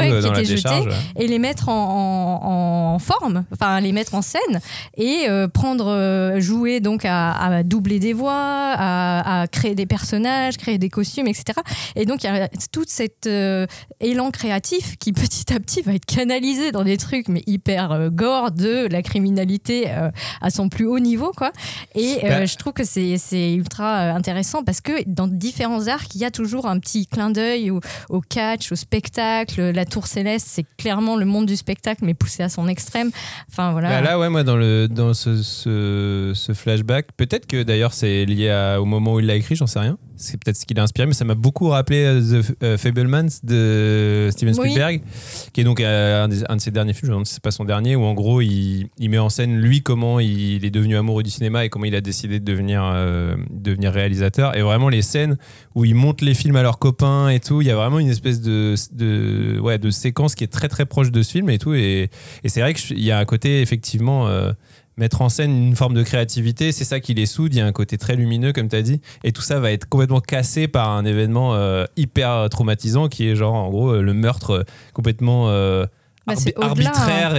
et les mettre en forme, les mettre en scène, et jouer donc à doubler des voix, à créer des personnages, créer des costumes, etc. Et donc il y a tout cet élan créatif qui petit à petit va être canalisé dans des trucs mais hyper gore, de la criminalité à son plus haut niveau, quoi. Et je trouve que c'est ultra intéressant, parce que dans différents arcs, il y a toujours un petit clin d'œil au catch, au spectacle. La Tour Céleste, c'est clairement le monde du spectacle, mais poussé à son extrême. Enfin, voilà. Là, ouais, moi, dans ce flashback, peut-être que d'ailleurs c'est lié au moment où il l'a écrit, j'en sais rien. C'est peut-être ce qui l'a inspiré, mais ça m'a beaucoup rappelé The Fabelmans de Steven Spielberg, qui est donc un de ses derniers films, je me demande si c'est pas son dernier, où en gros il met en scène lui comment il est devenu amoureux du cinéma et comment il a décidé de devenir réalisateur. Et vraiment les scènes où ils montrent les films à leurs copains et tout, il y a vraiment une espèce de séquence qui est très très proche de ce film et tout. Et c'est vrai qu'il y a un côté effectivement... mettre en scène une forme de créativité, c'est ça qui les soude. Il y a un côté très lumineux, comme tu as dit, et tout ça va être complètement cassé par un événement hyper traumatisant qui est genre en gros le meurtre complètement arbitraire,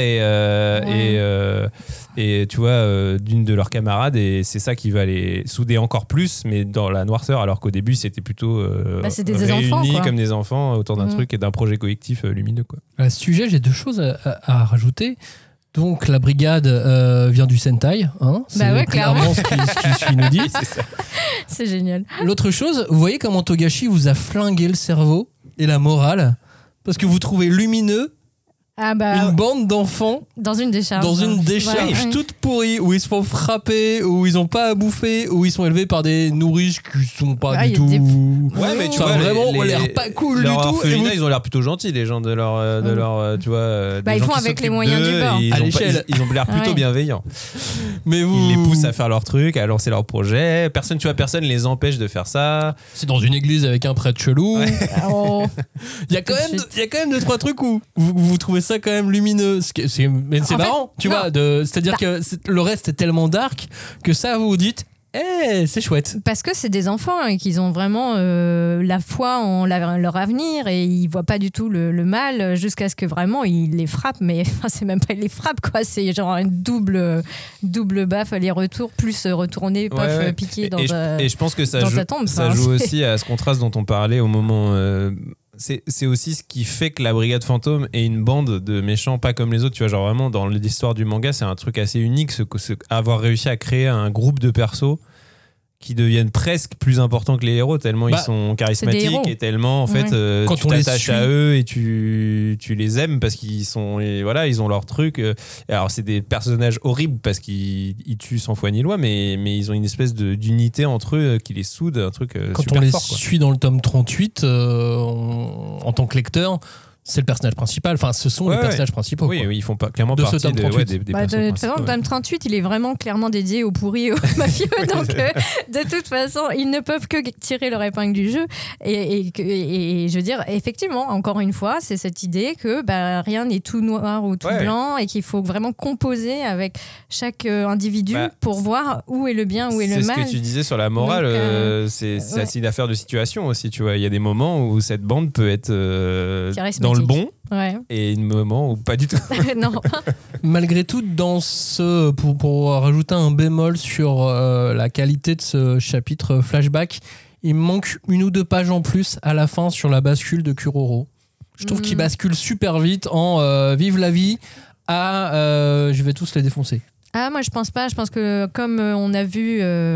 et tu vois d'une de leurs camarades, et c'est ça qui va les souder encore plus, mais dans la noirceur, alors qu'au début c'était plutôt réunis comme des enfants autour d'un truc et d'un projet collectif lumineux, quoi. À ce sujet, j'ai deux choses à rajouter. Donc la brigade vient du Sentai, hein, c'est clairement ce qui nous dit. C'est ça. C'est génial. L'autre chose, vous voyez comment Togashi vous a flingué le cerveau et la morale, parce que vous trouvez lumineux une bande d'enfants dans une décharge, toute pourrie, où ils se font frapper, où ils ont pas à bouffer, où ils sont élevés par des nourriches qui sont pas du tout. Ouais, mais tu vois, vraiment, on a l'air pas cool du tout. Orphelinat, ils ont l'air plutôt gentils, les gens de leur tu vois. Ils font avec les moyens du bord. À l'échelle, ils ont l'air plutôt bienveillants. Mais ils les poussent à faire leur truc, à lancer leur projet. Personne les empêche de faire ça. C'est dans une église avec un prêtre chelou. Il y a quand même 2-3 trucs où vous trouvez ça quand même lumineux, mais c'est marrant, tu vois, c'est-à-dire que le reste est tellement dark que ça, vous dites c'est chouette. Parce que c'est des enfants et qu'ils ont vraiment la foi en leur avenir, et ils voient pas du tout le mal, jusqu'à ce que vraiment ils les frappent. Mais c'est même pas ils les frappent, quoi. C'est genre une double baffe aller-retour, plus retourner, piquer dans et je pense que ça tombe. Joue aussi à ce contraste dont on parlait au moment. C'est aussi ce qui fait que la Brigade Fantôme est une bande de méchants pas comme les autres, tu vois, genre vraiment dans l'histoire du manga c'est un truc assez unique, avoir réussi à créer un groupe de persos qui deviennent presque plus importants que les héros, tellement ils sont charismatiques, et tellement en fait quand tu on t'attaches à eux et tu les aimes parce qu'ils sont, et voilà, ils ont leur truc. Alors c'est des personnages horribles parce qu'ils tuent sans foi ni loi, mais ils ont une espèce d'unité entre eux qui les soude, un truc quand super on les fort, quoi. suit dans le tome 38 en tant que lecteur, c'est le personnage principal. Enfin, ce sont les personnages principaux. Oui, ils font clairement de partie ce tome 38. des personnages De toute façon, le tome 38, il est vraiment clairement dédié aux pourris et aux mafieux. Donc, de toute façon, ils ne peuvent que tirer leur épingle du jeu. Et je veux dire, effectivement, encore une fois, c'est cette idée que rien n'est tout noir ou tout blanc et qu'il faut vraiment composer avec chaque individu pour voir où est le bien, où est le mal. C'est ce que tu disais sur la morale. Donc, c'est assez une affaire de situation aussi. Tu vois, il y a des moments où cette bande peut être dans le bon. Ouais. Et un moment où pas du tout. Non. Malgré tout, dans pour rajouter un bémol sur la qualité de ce chapitre flashback, il me manque 1 ou 2 pages en plus à la fin sur la bascule de Kuroro. Je trouve qu'il bascule super vite en vive la vie à je vais tous les défoncer. Ah, moi je pense pas. Je pense que comme on a vu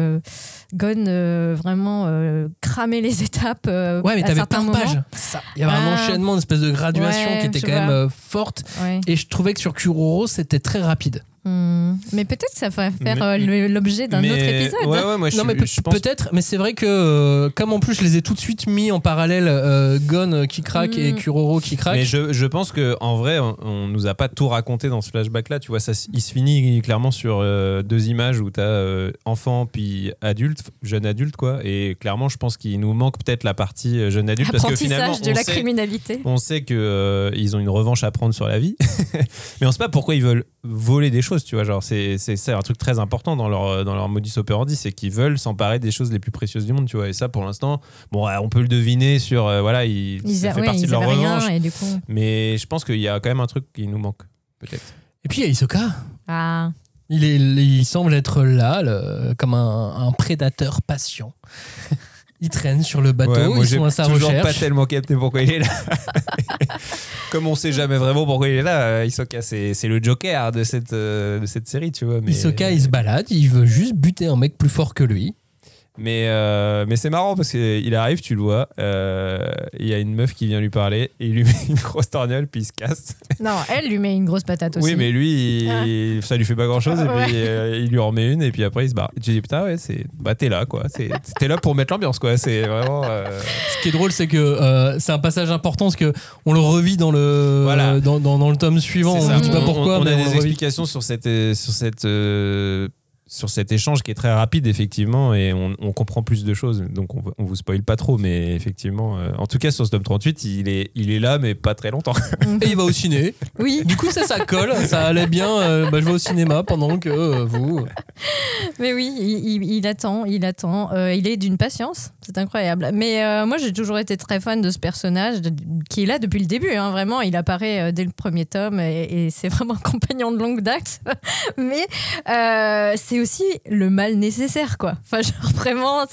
Gon vraiment cramer les étapes mais à t'avais certains plein de pages. Il y avait un enchaînement, une espèce de graduation qui était quand même forte. Ouais. Et je trouvais que sur Kuroro, c'était très rapide. Mais peut-être que ça va faire l'objet d'un autre épisode. Moi, je pense... Peut-être, mais c'est vrai que comme en plus je les ai tout de suite mis en parallèle, Gon qui craque et Kuroro qui craque. Mais je pense que en vrai, on nous a pas tout raconté dans ce flashback là. Tu vois, il se finit clairement sur 2 images où t'as enfant puis adulte, jeune adulte quoi. Et clairement, je pense qu'il nous manque peut-être la partie jeune adulte parce que finalement, de la criminalité. On sait que ils ont une revanche à prendre sur la vie, mais on sait pas pourquoi ils veulent voler des choses. Tu vois, genre c'est un truc très important dans leur modus operandi, c'est qu'ils veulent s'emparer des choses les plus précieuses du monde, tu vois. Et ça, pour l'instant, on peut le deviner sur ça fait partie de leur revanche. Et du coup... Mais je pense qu'il y a quand même un truc qui nous manque, peut-être. Et puis il y a Hisoka. Ah. Il semble être là, comme un prédateur patient. Il traîne sur le bateau, ils sont à sa recherche. J'ai toujours pas tellement capté pourquoi il est là. Comme on sait jamais vraiment pourquoi il est là, Hisoka, c'est le Joker de cette série, tu vois. Mais... Hisoka, il se balade, il veut juste buter un mec plus fort que lui. Mais c'est marrant parce qu'il arrive, tu le vois, il y a une meuf qui vient lui parler et il lui met une grosse torgnole puis il se casse. Non, elle lui met une grosse patate aussi. Oui, mais lui, ça lui fait pas grand chose et puis il lui en met une et puis après il se barre. Et tu dis putain, t'es là quoi, t'es là pour mettre l'ambiance quoi. C'est vraiment. Ce qui est drôle, c'est que c'est un passage important parce que on le revit dans le dans le tome suivant. On ne dit pas pourquoi. On a des explications sur cet échange qui est très rapide effectivement et on comprend plus de choses, donc on vous spoil pas trop, mais effectivement en tout cas sur ce tome 38 il est là mais pas très longtemps. Et il va au ciné. Oui. Du coup ça colle, ça allait bien. Je vais au cinéma pendant que vous. Mais oui, il attend. Il est d'une patience, c'est incroyable. Mais moi j'ai toujours été très fan de ce personnage qui est là depuis le début, hein, vraiment. Il apparaît dès le premier tome et c'est vraiment un compagnon de longue date. Mais c'est aussi le mal nécessaire quoi. Enfin genre vraiment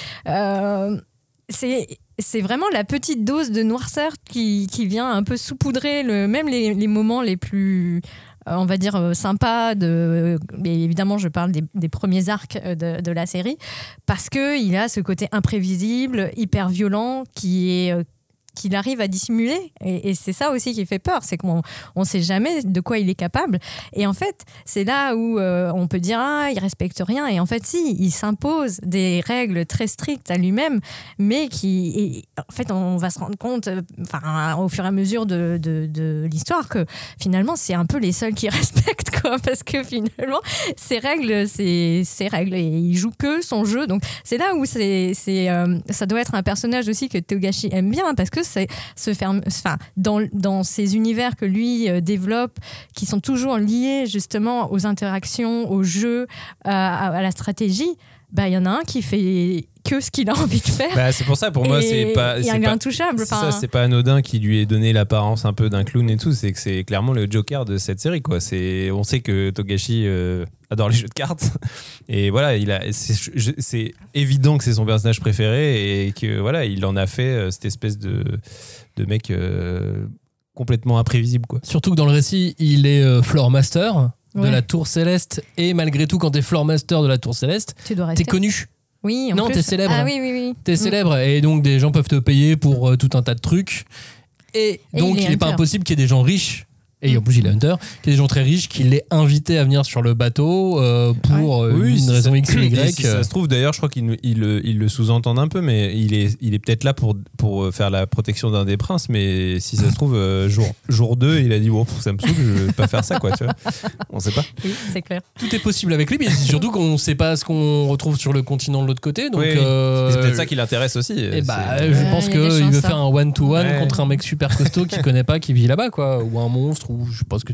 c'est vraiment la petite dose de noirceur qui vient un peu saupoudrer même les moments les plus on va dire sympas mais évidemment je parle des premiers arcs de la série parce que il a ce côté imprévisible, hyper violent qu'il arrive à dissimuler et c'est ça aussi qui fait peur, c'est qu'on ne sait jamais de quoi il est capable et en fait c'est là où on peut dire il respecte rien et en fait si, il s'impose des règles très strictes à lui-même mais en fait on va se rendre compte au fur et à mesure de l'histoire que finalement c'est un peu les seuls qui respectent quoi, parce que finalement ces règles c'est ses règles et il joue que son jeu, donc c'est là où ça doit être un personnage aussi que Togashi aime bien parce que c'est dans ces univers que lui développe qui sont toujours liés justement aux interactions, aux jeux, à la stratégie, il y en a un qui fait que ce qu'il a envie de faire. C'est pour ça, pour moi, c'est pas. Il est intouchable. Ça, c'est pas anodin qui lui ait donné l'apparence un peu d'un clown et tout. C'est que c'est clairement le Joker de cette série, quoi. On sait que Togashi adore les jeux de cartes. Et voilà, c'est évident que c'est son personnage préféré et que voilà, il en a fait cette espèce de mec complètement imprévisible, quoi. Surtout que dans le récit, il est Floor Master de la Tour Céleste et malgré tout, quand t'es Floor Master de la Tour Céleste, t'es connu. Oui, non, t'es célèbre. Ah oui. T'es célèbre et donc des gens peuvent te payer pour tout un tas de trucs. Et donc il n'est pas impossible qu'il y ait des gens riches Et en plus, il est hunter, qu'il y a des gens très riches qui l'aient invité à venir sur le bateau pour une raison X ou Y. Si ça se trouve, d'ailleurs, je crois qu'il le sous-entend un peu, mais il est peut-être là pour faire la protection d'un des princes, mais si ça se trouve, jour 2, il a dit bon, ça me saoule, je vais pas faire ça, quoi, tu vois. On sait pas. Oui, c'est clair. Tout est possible avec lui, mais surtout qu'on sait pas ce qu'on retrouve sur le continent de l'autre côté. Donc, c'est peut-être ça qui l'intéresse aussi. Et je pense qu'il veut faire un one-to-one contre un mec super costaud qu'il connaît pas, qui vit là-bas, quoi, ou un monstre, ou je sais pas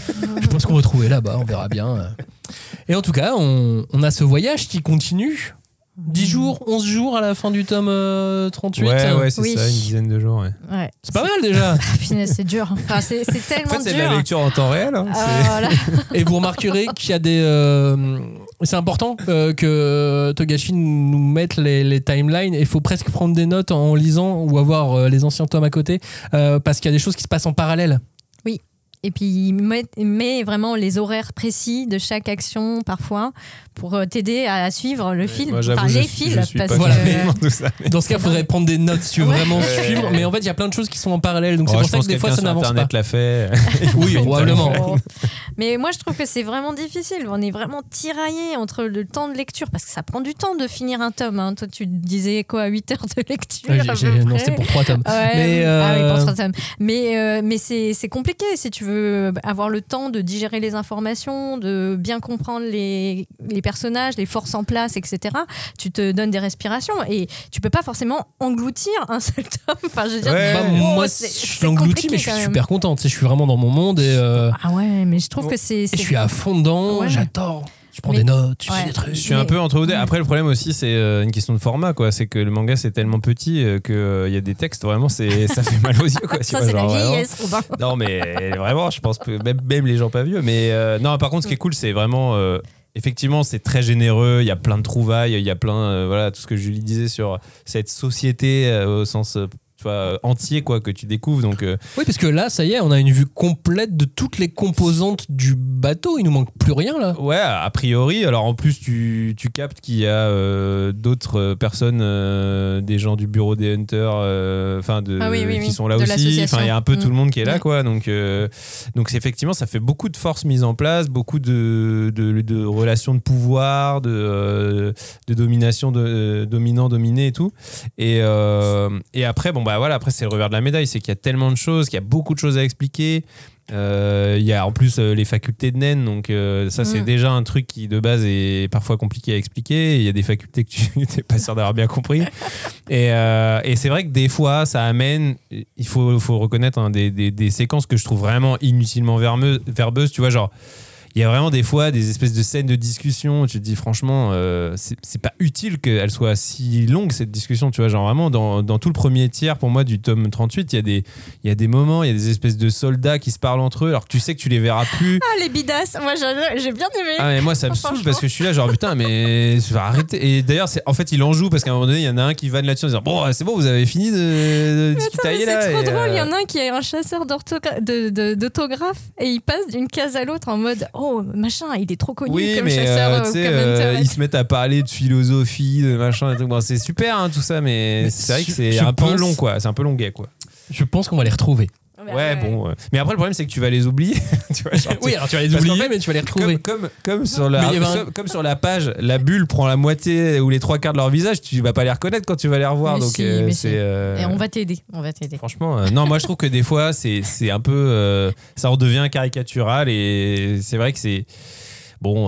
ce qu'on va trouver là-bas, on verra bien. Et en tout cas, on a ce voyage qui continue. 10 jours, 11 jours à la fin du tome 38. Ouais, c'est ça, une dizaine de jours. Ouais. C'est pas mal déjà. Punaise, c'est dur. Enfin, c'est tellement dur. En fait, c'est de la lecture en temps réel. Hein. Voilà. Et vous remarquerez qu'il y a des... c'est important que Togashi nous mette les timelines. Il faut presque prendre des notes en lisant ou avoir les anciens tomes à côté parce qu'il y a des choses qui se passent en parallèle. Oui. Et puis, il met vraiment les horaires précis de chaque action, parfois, pour t'aider à suivre le fil. Moi, les fils. Parce que... Dans ce cas, il faudrait prendre des notes si tu veux vraiment suivre. Mais en fait, il y a plein de choses qui sont en parallèle. Donc, c'est pour ça que des fois, ça n'avance pas. Internet l'a fait. Oui, probablement. Mais moi, je trouve que c'est vraiment difficile. On est vraiment tiraillé entre le temps de lecture, parce que ça prend du temps de finir un tome. Hein. Toi, tu disais quoi, 8 heures de lecture Non, c'était pour 3 tomes. Ouais, pour 3 tomes. Mais c'est compliqué si tu veux avoir le temps de digérer les informations, de bien comprendre les personnages, les forces en place, etc. Tu te donnes des respirations et tu peux pas forcément engloutir un seul tome. Enfin, je veux dire, moi, je l'engloutis, mais je suis super contente. Je suis vraiment dans mon monde et ah ouais, mais je trouve que c'est... Et je suis à fond dedans. J'adore. Je prends des notes, je fais des trucs. Je suis un peu entre deux. Après, le problème aussi, c'est une question de format, quoi. C'est que le manga, c'est tellement petit qu'il y a des textes, vraiment, ça fait mal aux yeux, quoi. Ça, c'est la vieillesse. Non, mais vraiment, je pense que même les gens pas vieux. Mais non, par contre, ce qui est cool, c'est vraiment... effectivement, c'est très généreux. Il y a plein de trouvailles. Il y a plein... voilà, tout ce que Julie disait sur cette société au sens... entier, quoi, que tu découvres. Donc, oui, parce que là, ça y est, on a une vue complète de toutes les composantes du bateau. Il nous manque plus rien, là. Ouais, a priori. Alors, en plus, tu captes qu'il y a d'autres personnes, des gens du bureau des Hunters, qui sont là aussi. Enfin, il y a un peu tout le monde qui est là, quoi. Donc, effectivement, ça fait beaucoup de forces mises en place, beaucoup de relations de pouvoir, de domination, de dominant-dominé et tout. Et après, après, c'est le revers de la médaille, c'est qu'il y a tellement de choses, qu'il y a beaucoup de choses à expliquer. Il y a en plus les facultés de naine, donc ça c'est déjà un truc qui de base est parfois compliqué à expliquer. Il y a des facultés que tu n'es pas sûr d'avoir bien compris. Et c'est vrai que des fois ça amène, il faut reconnaître des séquences que je trouve vraiment inutilement verbeuses, tu vois, genre il y a vraiment des fois des espèces de scènes de discussion où tu te dis franchement c'est pas utile qu'elle soit si longue cette discussion, tu vois, genre vraiment dans tout le premier tiers pour moi du tome 38 il y a des moments, il y a des espèces de soldats qui se parlent entre eux alors que tu sais que tu les verras plus. Les bidasses, moi j'ai bien aimé. Mais moi ça me saoule parce que je suis là genre putain mais arrêtez. Et d'ailleurs en fait il en joue parce qu'à un moment donné il y en a un qui vanne là-dessus en disant bon c'est bon vous avez fini de tailler là. C'est trop drôle, il y en a un qui est un chasseur d'autographes et il passe d'une case à l'autre en mode machin, il est trop connu comme chasseur. Ils se mettent à parler de philosophie, de machin et tout. Bon, c'est super hein, tout ça, mais c'est vrai que c'est un peu long, quoi. C'est un peu longuet, quoi. Je pense qu'on va les retrouver. Ouais, bon. Mais après, le problème, c'est que tu vas les oublier. Tu vois, genre, oui, alors tu vas les oublier, mais tu vas les retrouver. Comme sur la page, la bulle prend la moitié ou les 3/4 de leur visage, tu vas pas les reconnaître quand tu vas les revoir. Donc, Et on va t'aider. Franchement, non, moi je trouve que des fois, c'est un peu. Ça redevient caricatural et c'est vrai que c'est. Bon,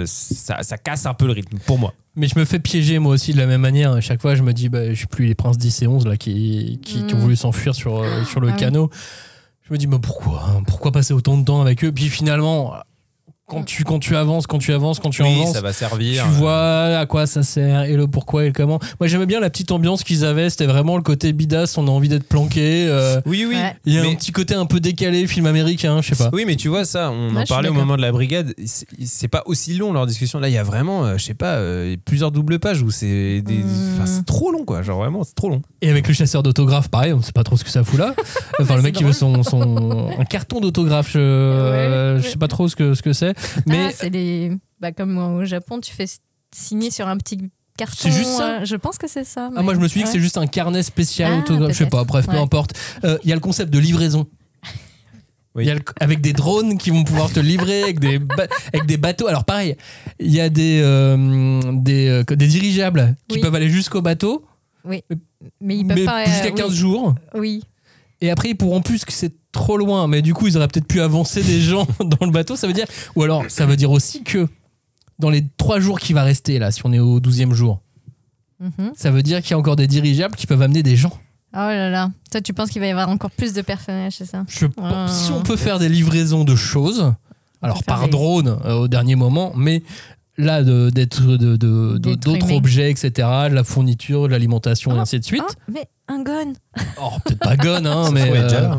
ça casse un peu le rythme pour moi. Mais je me fais piéger moi aussi de la même manière. À chaque fois, je me dis, je suis plus les princes 10 et 11 là, qui ont voulu s'enfuir sur le canot. Je me dis, pourquoi passer autant de temps avec eux? Puis finalement, quand tu avances, ça va servir. Tu vois à quoi ça sert et le pourquoi et le comment. Moi, j'aimais bien la petite ambiance qu'ils avaient. C'était vraiment le côté bidasse. On a envie d'être planqué. Oui. Ouais. Il y a un petit côté un peu décalé, film américain, je sais pas. Oui, mais tu vois, ça, on en parlait au moment de la brigade. C'est pas aussi long leur discussion. Là, il y a vraiment, je sais pas, plusieurs doubles pages où c'est c'est trop long, quoi. Genre vraiment, c'est trop long. Et avec le chasseur d'autographes, pareil, on sait pas trop ce que ça fout là. Enfin, le mec qui veut un carton d'autographe. Je sais pas trop ce que c'est. Mais c'est comme au Japon, tu fais signer sur un petit carton. C'est juste ça. Je pense que c'est ça. Moi, je me suis dit que c'est juste un carnet spécial autographe. Je sais pas. Bref, peu importe. Il y a le concept de livraison. Oui. Il y a avec des drones qui vont pouvoir te livrer, avec des bateaux. Alors pareil, il y a des dirigeables qui peuvent aller jusqu'au bateau. Oui, mais ils peuvent pas... jusqu'à 15 jours. Oui. Et après, ils pourront plus, que c'est trop loin. Mais du coup, ils auraient peut-être pu avancer des gens dans le bateau. Ça veut dire... Ou alors, ça veut dire aussi que dans les 3 jours qui va rester, là, si on est au 12e jour, ça veut dire qu'il y a encore des dirigeables qui peuvent amener des gens. Oh là là. Toi, tu penses qu'il va y avoir encore plus de personnages, c'est ça? Si on peut faire des livraisons de choses, alors par drone au dernier moment, mais là, d'autres objets, etc., de la fourniture, de l'alimentation et ainsi de suite. Mais un gun. Oh, peut-être pas gun, hein, mais... déjà là.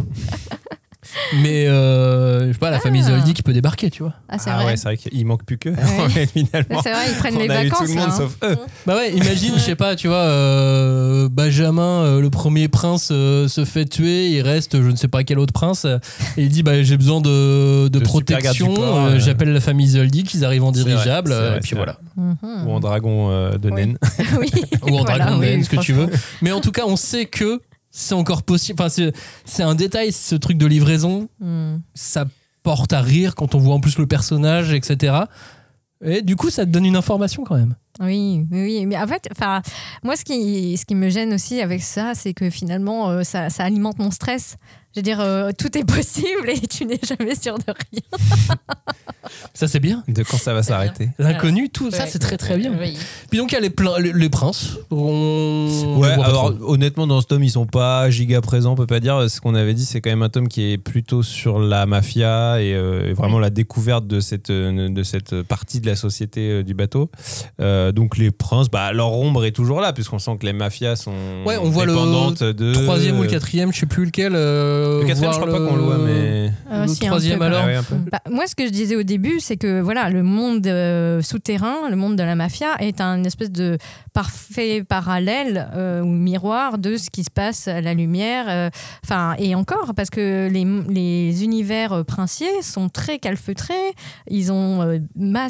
Mais je sais pas, la famille Zoldy qui peut débarquer, tu vois. Ah, c'est vrai. Ouais, c'est vrai qu'il manque plus qu'eux. Finalement. C'est vrai, ils prennent les On a eu vacances. tout le monde sauf eux. Bah ouais, imagine, je sais pas, tu vois, Benjamin, le premier prince, se fait tuer, il reste je ne sais pas quel autre prince, et il dit bah j'ai besoin de protection, port, j'appelle la famille Zoldy, qu'ils arrivent en dirigeable, et puis voilà. Ou en dragon de naine. Oui. Ou en dragon de naine, ce que tu veux. Mais en tout cas, on sait que c'est encore possible. Enfin, c'est un détail, ce truc de livraison. Ça porte à rire quand on voit en plus le personnage, etc. Et du coup, ça te donne une information quand même. Oui. Mais en fait, moi, ce qui me gêne aussi avec ça, c'est que finalement, ça alimente mon stress. Je veux dire, tout est possible et tu n'es jamais sûr de rien. Ça, c'est bien. De quand ça va s'arrêter. L'inconnu, tout ça, c'est très très bien. Oui. Puis donc, il y a les princes. Ouais, alors honnêtement, dans ce tome, ils sont pas giga présents, on peut pas dire. Ce qu'on avait dit, c'est quand même un tome qui est plutôt sur la mafia et vraiment la découverte de cette partie de la société du bateau. Donc les princes, leur ombre est toujours là, puisqu'on sent que les mafias sont on voit dépendantes de... 3e ou le 4e, je sais plus lequel. Le 4e, je crois pas qu'on le voit, mais... Le si, 3e alors un peu. Moi, ce que je disais au début, c'est que voilà, le monde souterrain, le monde de la mafia est un espèce de parfait parallèle ou miroir de ce qui se passe à la lumière. Et encore, parce que les univers princiers sont très calfeutrés, ils ont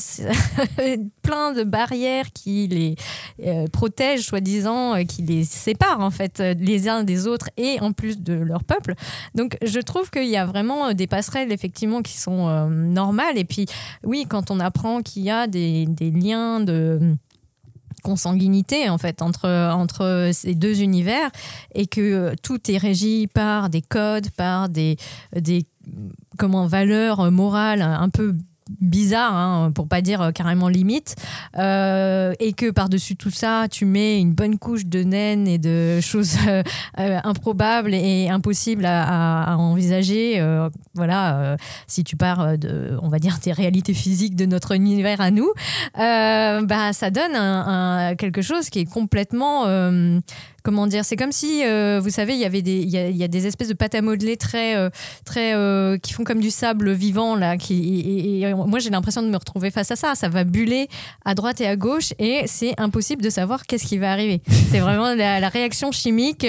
plein de barrières qui les protègent, soi-disant, qui les séparent en fait les uns des autres et en plus de leur peuple. Donc je trouve qu'il y a vraiment des passerelles effectivement qui sont normales. Et puis oui, quand on apprend qu'il y a des liens de consanguinité en fait entre ces deux univers et que tout est régi par des codes, par des valeurs morales un peu bizarre, pour pas dire carrément limite, et que par-dessus tout ça, tu mets une bonne couche de naines et de choses improbables et impossibles à envisager. Si tu pars on va dire, des réalités physiques de notre univers à nous, ça donne quelque chose qui est complètement... comment dire, c'est comme si, vous savez, il y a des espèces de pâtes à modeler très qui font comme du sable vivant là, et moi j'ai l'impression de me retrouver face à ça. Ça va buller à droite et à gauche et c'est impossible de savoir qu'est-ce qui va arriver. C'est vraiment la réaction chimique.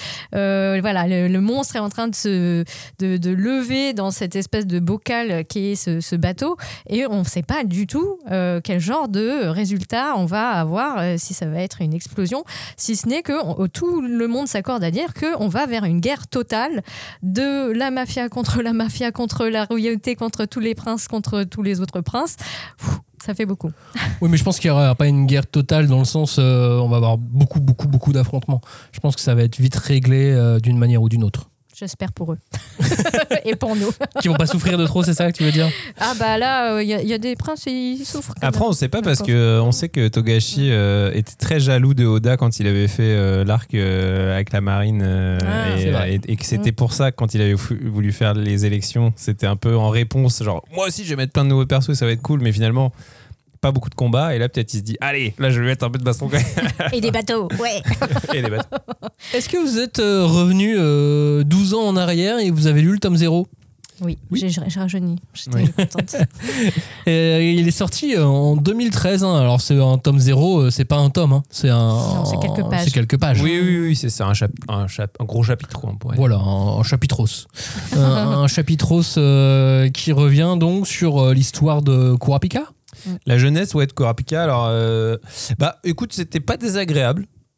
Le monstre est en train de lever dans cette espèce de bocal qui est ce bateau et on ne sait pas du tout quel genre de résultat on va avoir, si ça va être une explosion, si ce n'est que tout le monde s'accorde à dire qu'on va vers une guerre totale de la mafia, contre la royauté, contre tous les princes, contre tous les autres princes. Ça fait beaucoup. Oui, mais je pense qu'il n'y aura pas une guerre totale dans le sens on va avoir beaucoup d'affrontements. Je pense que ça va être vite réglé d'une manière ou d'une autre. J'espère pour eux. Et pour nous. Qui vont pas souffrir de trop, c'est ça que tu veux dire? Ah bah là, il y a des princes, ils souffrent. Après, on sait pas parce que on sait que Togashi était très jaloux de Oda quand il avait fait l'arc avec la marine et que c'était pour ça que quand il avait voulu faire les élections, c'était un peu en réponse, genre moi aussi je vais mettre plein de nouveaux persos, ça va être cool, mais finalement pas beaucoup de combats et là peut-être il se dit allez, là je vais mettre un peu de baston quand même. Et des bateaux, ouais. Et des bateaux. Est-ce que vous êtes revenu 12 ans en arrière et vous avez lu le tome 0? Oui. J'ai rajeuni. J'étais contente. Il est sorti en 2013. Alors c'est un tome 0, c'est pas un tome. C'est quelques pages. C'est quelques pages. Oui, c'est un gros chapitre. On pourrait voilà, un chapitros. un chapitros qui revient donc sur l'histoire de Kurapika. La jeunesse de Kurapika. Alors, écoute, c'était pas désagréable.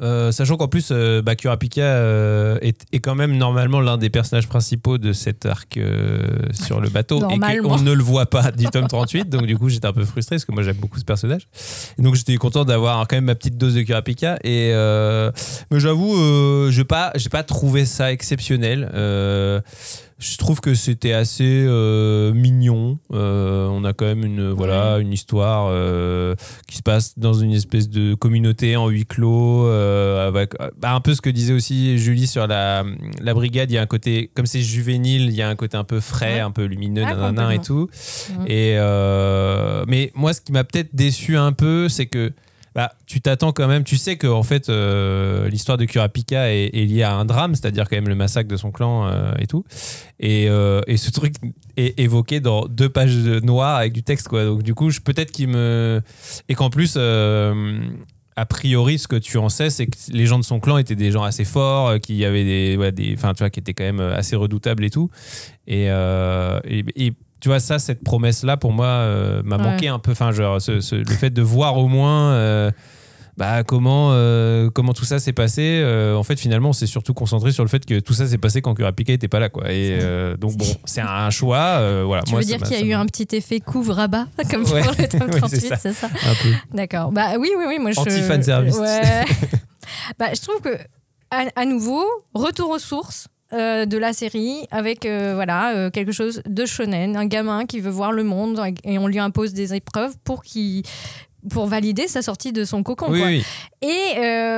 Sachant qu'en plus, Kurapika est quand même normalement l'un des personnages principaux de cet arc sur le bateau et qu'on ne le voit pas du tome 38. Donc du coup, j'étais un peu frustré parce que moi, j'aime beaucoup ce personnage. Et donc, j'étais content d'avoir quand même ma petite dose de Kurapika. Mais j'avoue, j'ai pas trouvé ça exceptionnel. Je trouve que c'était assez mignon. On a quand même une histoire qui se passe dans une espèce de communauté en huis clos, avec un peu ce que disait aussi Julie sur la brigade. Il y a un côté, comme c'est juvénile, il y a un côté un peu frais, un peu lumineux, et tout. Et mais moi, ce qui m'a peut-être déçu un peu, c'est que tu t'attends quand même, tu sais que en fait l'histoire de Kurapika est liée à un drame, c'est-à-dire quand même le massacre de son clan et tout, et ce truc est évoqué dans 2 pages noires avec du texte, quoi. Donc du coup peut-être et qu'en plus a priori ce que tu en sais, c'est que les gens de son clan étaient des gens assez forts, qui avaient qui étaient quand même assez redoutables et tout, et tu vois, cette promesse-là, pour moi, m'a manqué un peu. Enfin, le fait de voir au moins comment tout ça s'est passé. En fait, finalement, on s'est surtout concentré sur le fait que tout ça s'est passé quand Kurapika n'était pas là, quoi. Et donc, bon, c'est un choix. Voilà. Tu veux dire qu'il y a eu un petit effet couvre-rabat, comme pour le tome 38, c'est ça un peu. D'accord. Oui. Moi, Anti-fanservice. Ouais. Je trouve que, à nouveau, retour aux sources. De la série avec quelque chose de shonen, un gamin qui veut voir le monde et on lui impose des épreuves pour valider sa sortie de son cocon. Oui. Et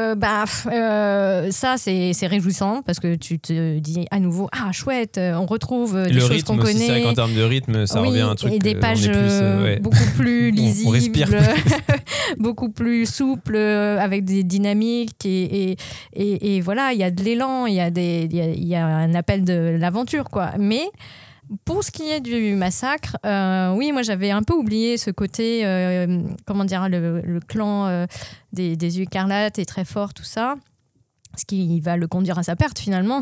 ça c'est réjouissant parce que tu te dis à nouveau chouette, on retrouve des choses qu'on connaît. C'est vrai qu'en termes de rythme, ça revient à un truc. Et des pages beaucoup plus lisibles, on respire beaucoup plus souples, avec des dynamiques et voilà, il y a de l'élan, il y a un appel de l'aventure, quoi. Mais pour ce qui est du massacre, moi j'avais un peu oublié ce côté, le clan des yeux écarlates est très fort, tout ça, ce qui va le conduire à sa perte finalement.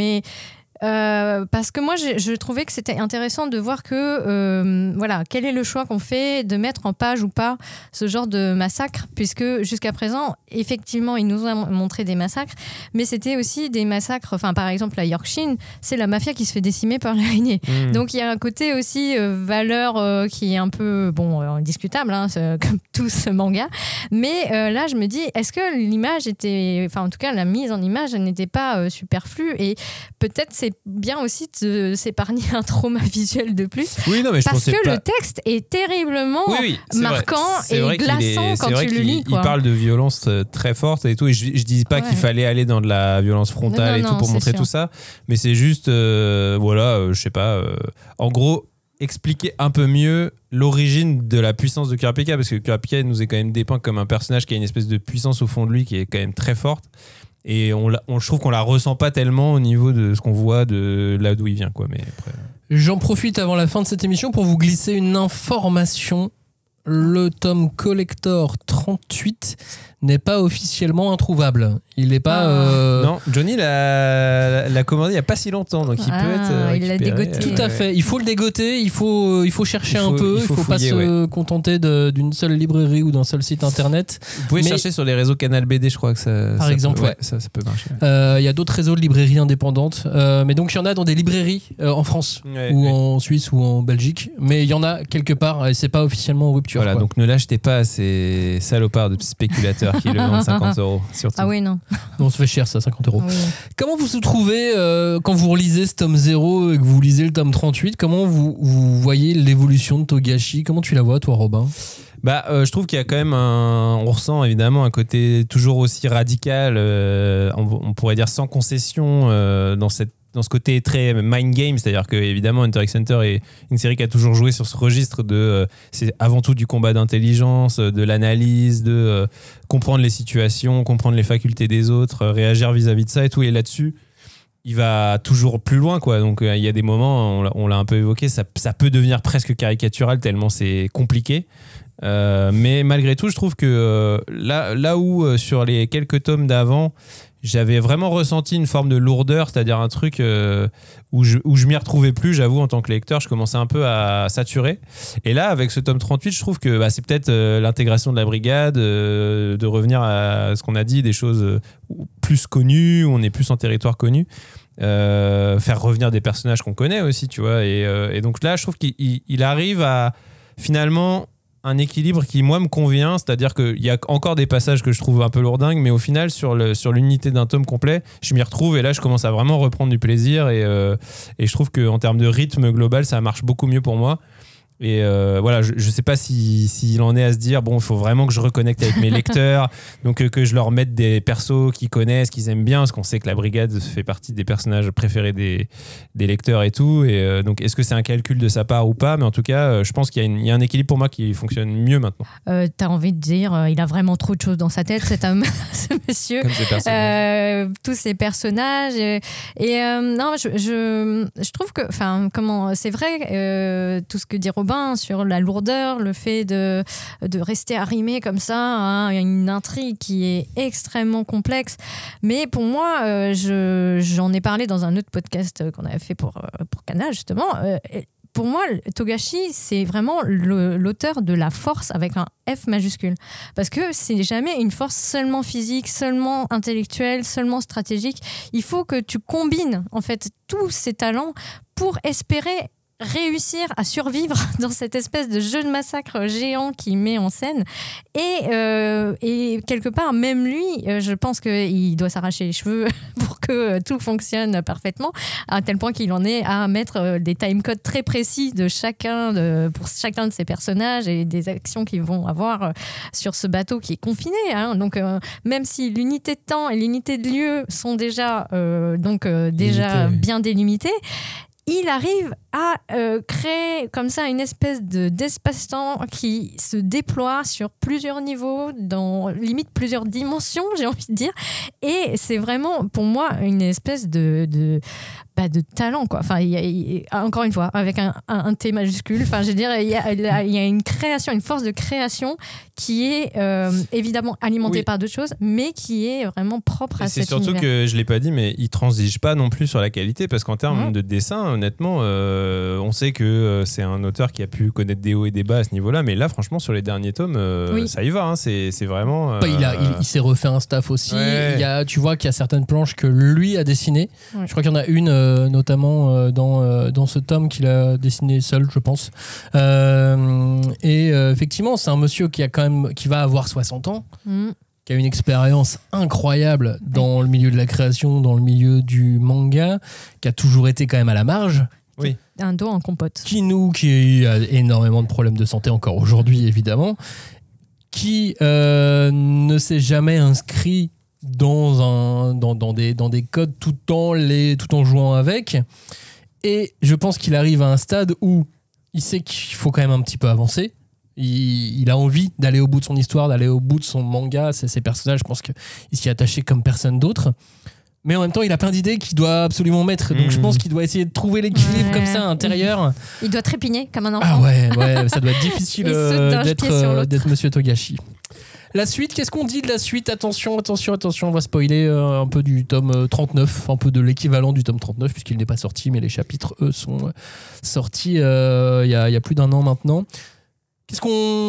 Parce que moi je trouvais que c'était intéressant de voir que quel est le choix qu'on fait de mettre en page ou pas ce genre de massacre, puisque jusqu'à présent effectivement il nous a montré des massacres, mais c'était aussi des massacres, par exemple à Yorkshire, c'est la mafia qui se fait décimer par l'araignée. Donc il y a un côté aussi valeur qui est un peu discutable, comme tout ce manga, mais là je me dis, est-ce que l'image était, en tout cas la mise en image n'était pas superflue, et peut-être c'est bien aussi de s'épargner un trauma visuel de plus. Oui, non, mais parce que le texte est terriblement marquant et glaçant quand tu le lis. Il parle de violence très forte et tout. Et je dis pas qu'il fallait aller dans de la violence frontale pour montrer tout ça, mais c'est juste, je sais pas. En gros, expliquer un peu mieux l'origine de la puissance de Kurapika, parce que Kurapika nous est quand même dépeint comme un personnage qui a une espèce de puissance au fond de lui qui est quand même très forte. Et je trouve qu'on la ressent pas tellement au niveau de ce qu'on voit de là d'où il vient, quoi. Mais après... J'en profite avant la fin de cette émission pour vous glisser une information. Le tome collector 38 n'est pas officiellement introuvable. Il n'est pas... Non, Johnny l'a commandé il n'y a pas si longtemps, donc il peut être récupéré. Il l'a dégoté. Tout à fait. Il faut le dégoter, il faut chercher un peu, il faut pas se contenter d'une seule librairie ou d'un seul site internet. Vous pouvez chercher sur les réseaux Canal BD, je crois que ça... Par exemple, ça peut marcher. Il y a d'autres réseaux de librairies indépendantes, mais donc il y en a dans des librairies en France, en Suisse ou en Belgique, mais il y en a quelque part et c'est pas officiellement en rupture. Voilà, donc ne l'achetez pas à ces salopards de spéculateurs qui le vendent 50 €. Surtout. Ah oui, non. Non, ça fait cher ça, 50 €. Oui. Comment vous vous trouvez quand vous relisez ce tome 0 et que vous lisez le tome 38? Comment vous voyez l'évolution de Togashi? Comment tu la vois, toi, Robin? Je trouve qu'il y a quand même on ressent évidemment un côté toujours aussi radical, on pourrait dire sans concession, dans ce côté très mind game, c'est-à-dire que évidemment Hunter x Hunter est une série qui a toujours joué sur ce registre de c'est avant tout du combat d'intelligence, de l'analyse, de comprendre les situations, comprendre les facultés des autres, réagir vis-à-vis de ça et tout, et là-dessus il va toujours plus loin, quoi. Donc il y a des moments, on l'a un peu évoqué, ça peut devenir presque caricatural tellement c'est compliqué. Mais malgré tout, je trouve que là où sur les quelques tomes d'avant, j'avais vraiment ressenti une forme de lourdeur, c'est-à-dire un truc où je m'y retrouvais plus, j'avoue, en tant que lecteur, je commençais un peu à saturer. Et là, avec ce tome 38, je trouve que c'est peut-être l'intégration de la brigade, de revenir à ce qu'on a dit, des choses plus connues, où on est plus en territoire connu. Faire revenir des personnages qu'on connaît aussi, tu vois. Et donc là, je trouve qu'il arrive à finalement un équilibre qui, moi, me convient. C'est-à-dire qu'il y a encore des passages que je trouve un peu lourdingues, mais au final, sur l'unité d'un tome complet, je m'y retrouve et là, je commence à vraiment reprendre du plaisir. Et je trouve qu'en termes de rythme global, ça marche beaucoup mieux pour moi. Et voilà, je sais pas s'il en est à se dire bon, il faut vraiment que je reconnecte avec mes lecteurs, donc que je leur mette des persos qu'ils connaissent, qu'ils aiment bien, parce qu'on sait que la brigade fait partie des personnages préférés des lecteurs et tout. Et donc, est-ce que c'est un calcul de sa part ou pas? Mais en tout cas, je pense qu'il y a un équilibre pour moi qui fonctionne mieux maintenant. T'as envie de dire, il a vraiment trop de choses dans sa tête, cet homme, ce monsieur. Comme ces personnages. Tous ces personnages. Non, je trouve que, c'est vrai, tout ce que dit Robin sur la lourdeur, le fait de rester arrimé comme ça à une intrigue qui est extrêmement complexe. Mais pour moi, j'en ai parlé dans un autre podcast qu'on avait fait pour Kana, justement. Pour moi, Togashi, c'est vraiment l'auteur de la force avec un F majuscule. Parce que c'est jamais une force seulement physique, seulement intellectuelle, seulement stratégique. Il faut que tu combines, en fait, tous ces talents pour espérer réussir à survivre dans cette espèce de jeu de massacre géant qu'il met en scène. Et quelque part, même lui, je pense qu'il doit s'arracher les cheveux pour que tout fonctionne parfaitement, à tel point qu'il en est à mettre des timecodes très précis pour chacun de ses personnages et des actions qu'ils vont avoir sur ce bateau qui est confiné. Donc, même si l'unité de temps et l'unité de lieu sont déjà bien délimitées, il arrive à créer comme ça une espèce d'espace-temps qui se déploie sur plusieurs niveaux, dans limite plusieurs dimensions, j'ai envie de dire. Et c'est vraiment, pour moi, une espèce de talent, quoi. Enfin, encore une fois, avec un T majuscule. Enfin, je veux dire, il y a une création, une force de création qui est évidemment alimentée par d'autres choses, mais qui est vraiment propre à cet univers. C'est surtout que, je l'ai pas dit, mais il transige pas non plus sur la qualité, parce qu'en termes de dessin, honnêtement, on sait que c'est un auteur qui a pu connaître des hauts et des bas à ce niveau-là, mais là, franchement, sur les derniers tomes, ça y va. Hein, c'est vraiment. Il s'est refait un staff aussi. Ouais. Tu vois qu'il y a certaines planches que lui a dessinées. Ouais. Je crois qu'il y en a une notamment dans ce tome qu'il a dessiné seul, je pense. Effectivement, c'est un monsieur qui va avoir 60 ans. Qui a une expérience incroyable dans le milieu de la création, dans le milieu du manga, qui a toujours été quand même à la marge. Oui. Un dos en compote. Qui a énormément de problèmes de santé encore aujourd'hui, évidemment. Qui ne s'est jamais inscrit dans des codes tout en jouant avec. Et je pense qu'il arrive à un stade où il sait qu'il faut quand même un petit peu avancer. Il a envie d'aller au bout de son histoire, d'aller au bout de son manga. Ses personnages, je pense qu'il s'y est attaché comme personne d'autre. Mais en même temps, il a plein d'idées qu'il doit absolument mettre. Donc je pense qu'il doit essayer de trouver l'équilibre comme ça intérieur. Il doit trépigner comme un enfant. Ah ouais, ça doit être difficile d'être Monsieur Togashi. La suite, qu'est-ce qu'on dit de la suite? Attention, on va spoiler un peu du tome 39, un peu de l'équivalent du tome 39, puisqu'il n'est pas sorti, mais les chapitres, eux, sont sortis il y a plus d'un an maintenant. Qu'est-ce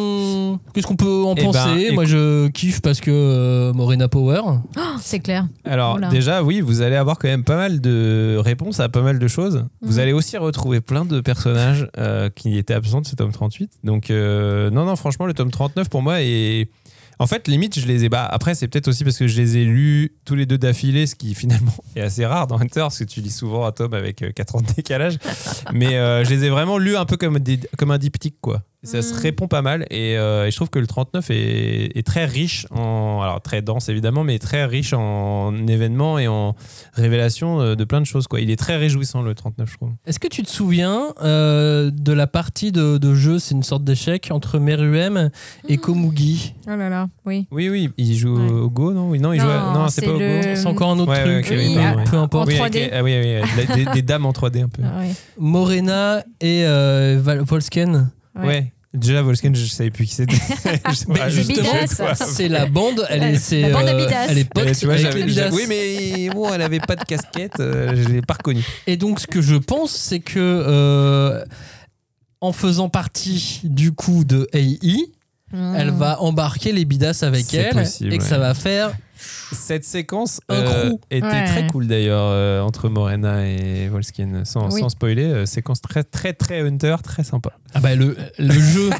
qu'on peut en penser? Moi, je kiffe parce que Morena Power. Oh, c'est clair. Alors, déjà, oui, vous allez avoir quand même pas mal de réponses à pas mal de choses. Vous allez aussi retrouver plein de personnages qui étaient absents de ce tome 38. Donc, non, franchement, le tome 39, pour moi, est... En fait, limite, je les ai... après, c'est peut-être aussi parce que je les ai lus tous les deux d'affilée, ce qui, finalement, est assez rare dans Hunter, parce que tu lis souvent un tome avec 4 ans de décalage. Mais je les ai vraiment lus un peu comme un diptyque, quoi. Ça se répond pas mal et je trouve que le 39 est très riche alors très dense évidemment, mais très riche en événements et en révélations de plein de choses, quoi. Il est très réjouissant, le 39, je trouve. Est-ce que tu te souviens de la partie de jeu, c'est une sorte d'échec entre Meruem et Komugi? Oh là là, oui. Oui, il joue au Go, non? Non, il joue c'est pas au Go. C'est encore un autre truc, peu importe. En 3D. Oui, des dames en 3D un peu. Ah, oui. Morena et Volsken. Ouais. Déjà, Volsken, je savais plus qui c'était. Mais justement, Bidas. c'est la bande, elle est, La bande à Bidas. elle est pote Tu vois, avec les Bidas. oui, mais bon, elle avait pas de casquette, je l'ai pas reconnue. Et donc, ce que je pense, c'est que en faisant partie du coup de AI, elle va embarquer les Bidas avec C'est elle possible, et que ouais. ça va faire Cette séquence Un crew. était Ouais. très cool d'ailleurs entre Morena et Volsken, sans spoiler. Séquence très très très Hunter, très sympa. ah bah le jeu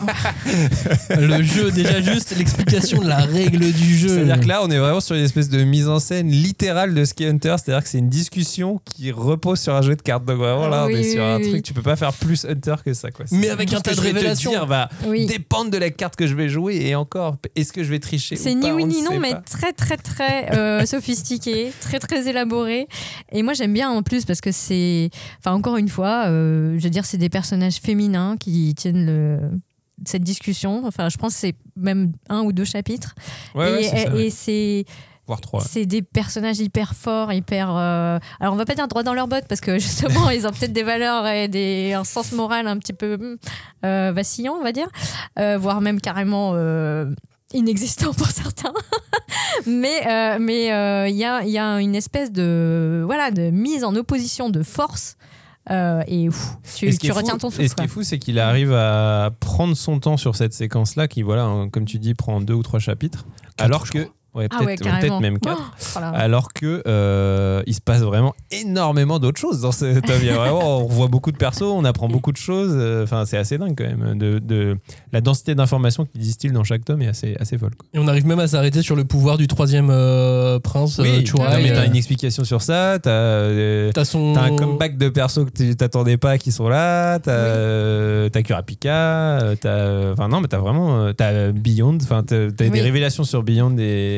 le jeu déjà juste l'explication de la règle du jeu. C'est-à-dire que là, on est vraiment sur une espèce de mise en scène littérale de ce qu'est Hunter, c'est-à-dire que c'est une discussion qui repose sur un jeu de cartes. Donc vraiment là, on est sur un truc, tu peux pas faire plus Hunter que ça, quoi. Mais avec Tout un ce tas que de je vais te révélations. dire va Oui. dépendre de la carte que je vais jouer, et encore, est-ce que je vais tricher C'est ou ni pas, oui on ne ni non, sait mais pas. très très très sophistiqué, très très élaboré. Et moi j'aime bien en plus parce que c'est, enfin encore une fois, je veux dire c'est des personnages féminins qui tiennent cette discussion. Enfin je pense que c'est même 1 ou 2 chapitres. Ouais, c'est ça, ouais. Et c'est Voire 3. C'est des personnages hyper forts, hyper. Alors on va pas dire droit dans leurs bottes parce que justement ils ont peut-être des valeurs et un sens moral un petit peu vacillant, on va dire, voire même carrément inexistant pour certains. mais il y a une espèce de mise en opposition de force. Et tu retiens ton souffle. Et ce qui est fou, c'est qu'il arrive à prendre son temps sur cette séquence-là, qui, voilà, comme tu dis, prend 2 ou 3 chapitres, alors que. Ouais, peut-être même 4. Oh, voilà. Alors que il se passe vraiment énormément d'autres choses dans ce tome. On revoit beaucoup de persos, on apprend beaucoup de choses. Enfin, c'est assez dingue quand même. De la densité d'informations qui distille dans chaque tome est assez folle, quoi. Et on arrive même à s'arrêter sur le pouvoir du 3e prince. Oui, Churai. mais t'as une explication sur ça. T'as un comeback de persos que tu t'attendais pas qui sont là. T'as Kurapika. Enfin non, mais t'as vraiment Beyond. Enfin, t'as des révélations sur Beyond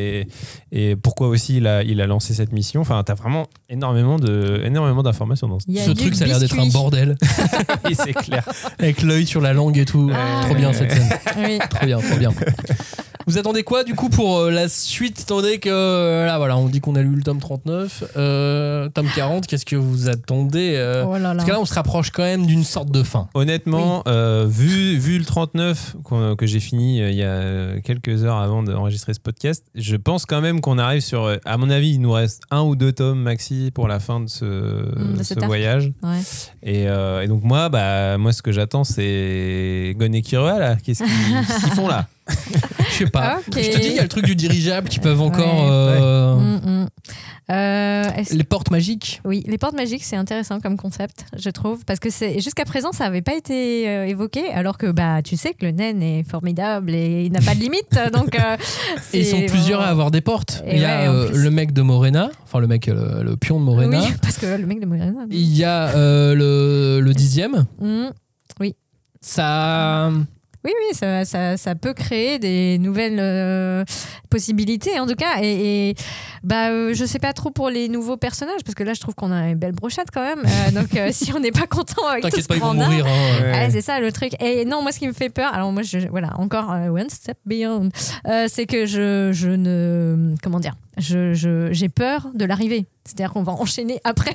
et pourquoi aussi il a lancé cette mission. Enfin, t'as vraiment énormément d'informations dans ce truc. Ça a l'air d'être un bordel. Et c'est clair. Avec l'œil sur la langue et tout. Trop bien cette scène. Oui. Trop bien. Vous attendez quoi du coup pour la suite, étant donné que là voilà, on dit qu'on a lu le tome 39, tome 40, qu'est-ce que vous attendez Parce que là on se rapproche quand même d'une sorte de fin. Honnêtement, vu le 39 que j'ai fini il y a quelques heures avant d'enregistrer ce podcast, je pense quand même qu'on arrive sur, à mon avis, il nous reste 1 ou 2 tomes maxi pour la fin de ce voyage. Ouais. Et donc moi ce que j'attends, c'est Gon et Killua là. Qu'est-ce qu'ils font là? Je sais pas. Okay. Je te dis, il y a le truc du dirigeable qui peuvent encore. Les portes magiques. Oui, les portes magiques, c'est intéressant comme concept, je trouve, parce que jusqu'à présent, ça n'avait pas été évoqué, alors que tu sais que le naine est formidable et il n'a pas de limite. Donc, et ils sont plusieurs à avoir des portes. Il y a le mec de Morena, enfin le mec, le pion de Morena. Oui, parce que le mec de Morena. Il y a le 10e. Oui. Ça. Oui, ça peut créer des nouvelles possibilités, en tout cas. Et je sais pas trop pour les nouveaux personnages, parce que là, je trouve qu'on a une belle brochette quand même. Donc, si on n'est pas content avec tout ce pas, ils vont qu'on a... mourir. C'est ça, le truc. Et non, moi, ce qui me fait peur... Alors, moi, encore one step beyond. C'est que je ne... Comment dire ? J'ai peur de l'arrivée. C'est-à-dire qu'on va enchaîner après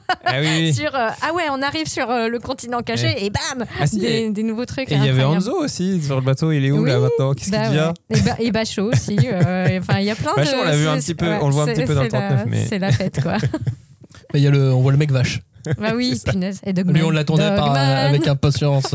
sur on arrive sur le continent caché et bam des nouveaux trucs. Et il y avait Hanzo aussi sur le bateau. Il est où là maintenant? Qu'est-ce qu'il devient? Et Basho aussi. Enfin, il y a plein Basho, de. On l'a vu un petit peu. On le voit un petit peu dans le 39, mais c'est la fête quoi. On voit le mec vache. Bah oui, punaise. Et Dogman. Lui, on l'attendait avec impatience.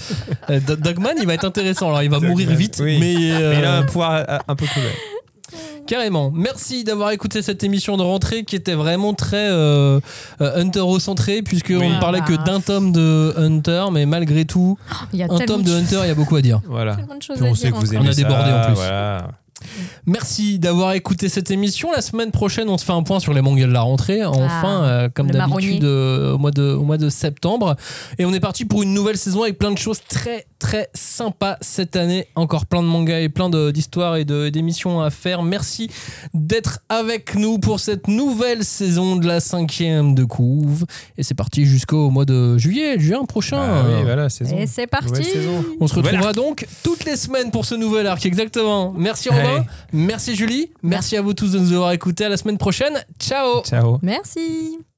Dogman, il va être intéressant. Alors, il va mourir vite, mais il a un pouvoir un peu cool. Carrément. Merci d'avoir écouté cette émission de rentrée qui était vraiment très Hunter-centrée, puisqu'on parlait que d'un tome de Hunter, mais malgré tout, un tome de Hunter, il y a beaucoup à dire. Voilà. On sait que vous aimez ça. On a débordé en plus. Voilà. Merci d'avoir écouté cette émission. La semaine prochaine, on se fait un point sur les mangas de la rentrée. Enfin, comme d'habitude, au mois de septembre. Et on est parti pour une nouvelle saison avec plein de choses très, très sympas cette année. Encore plein de mangas et plein d'histoires et d'émissions à faire. Merci d'être avec nous pour cette nouvelle saison de la 5e de couve. Et c'est parti jusqu'au mois de juin prochain. Oui, voilà, saison. Et c'est parti. On se retrouvera donc toutes les semaines pour ce nouvel arc. Exactement. Merci Robin. Merci Julie, merci à vous tous de nous avoir écoutés. À la semaine prochaine. Ciao. Ciao. Merci.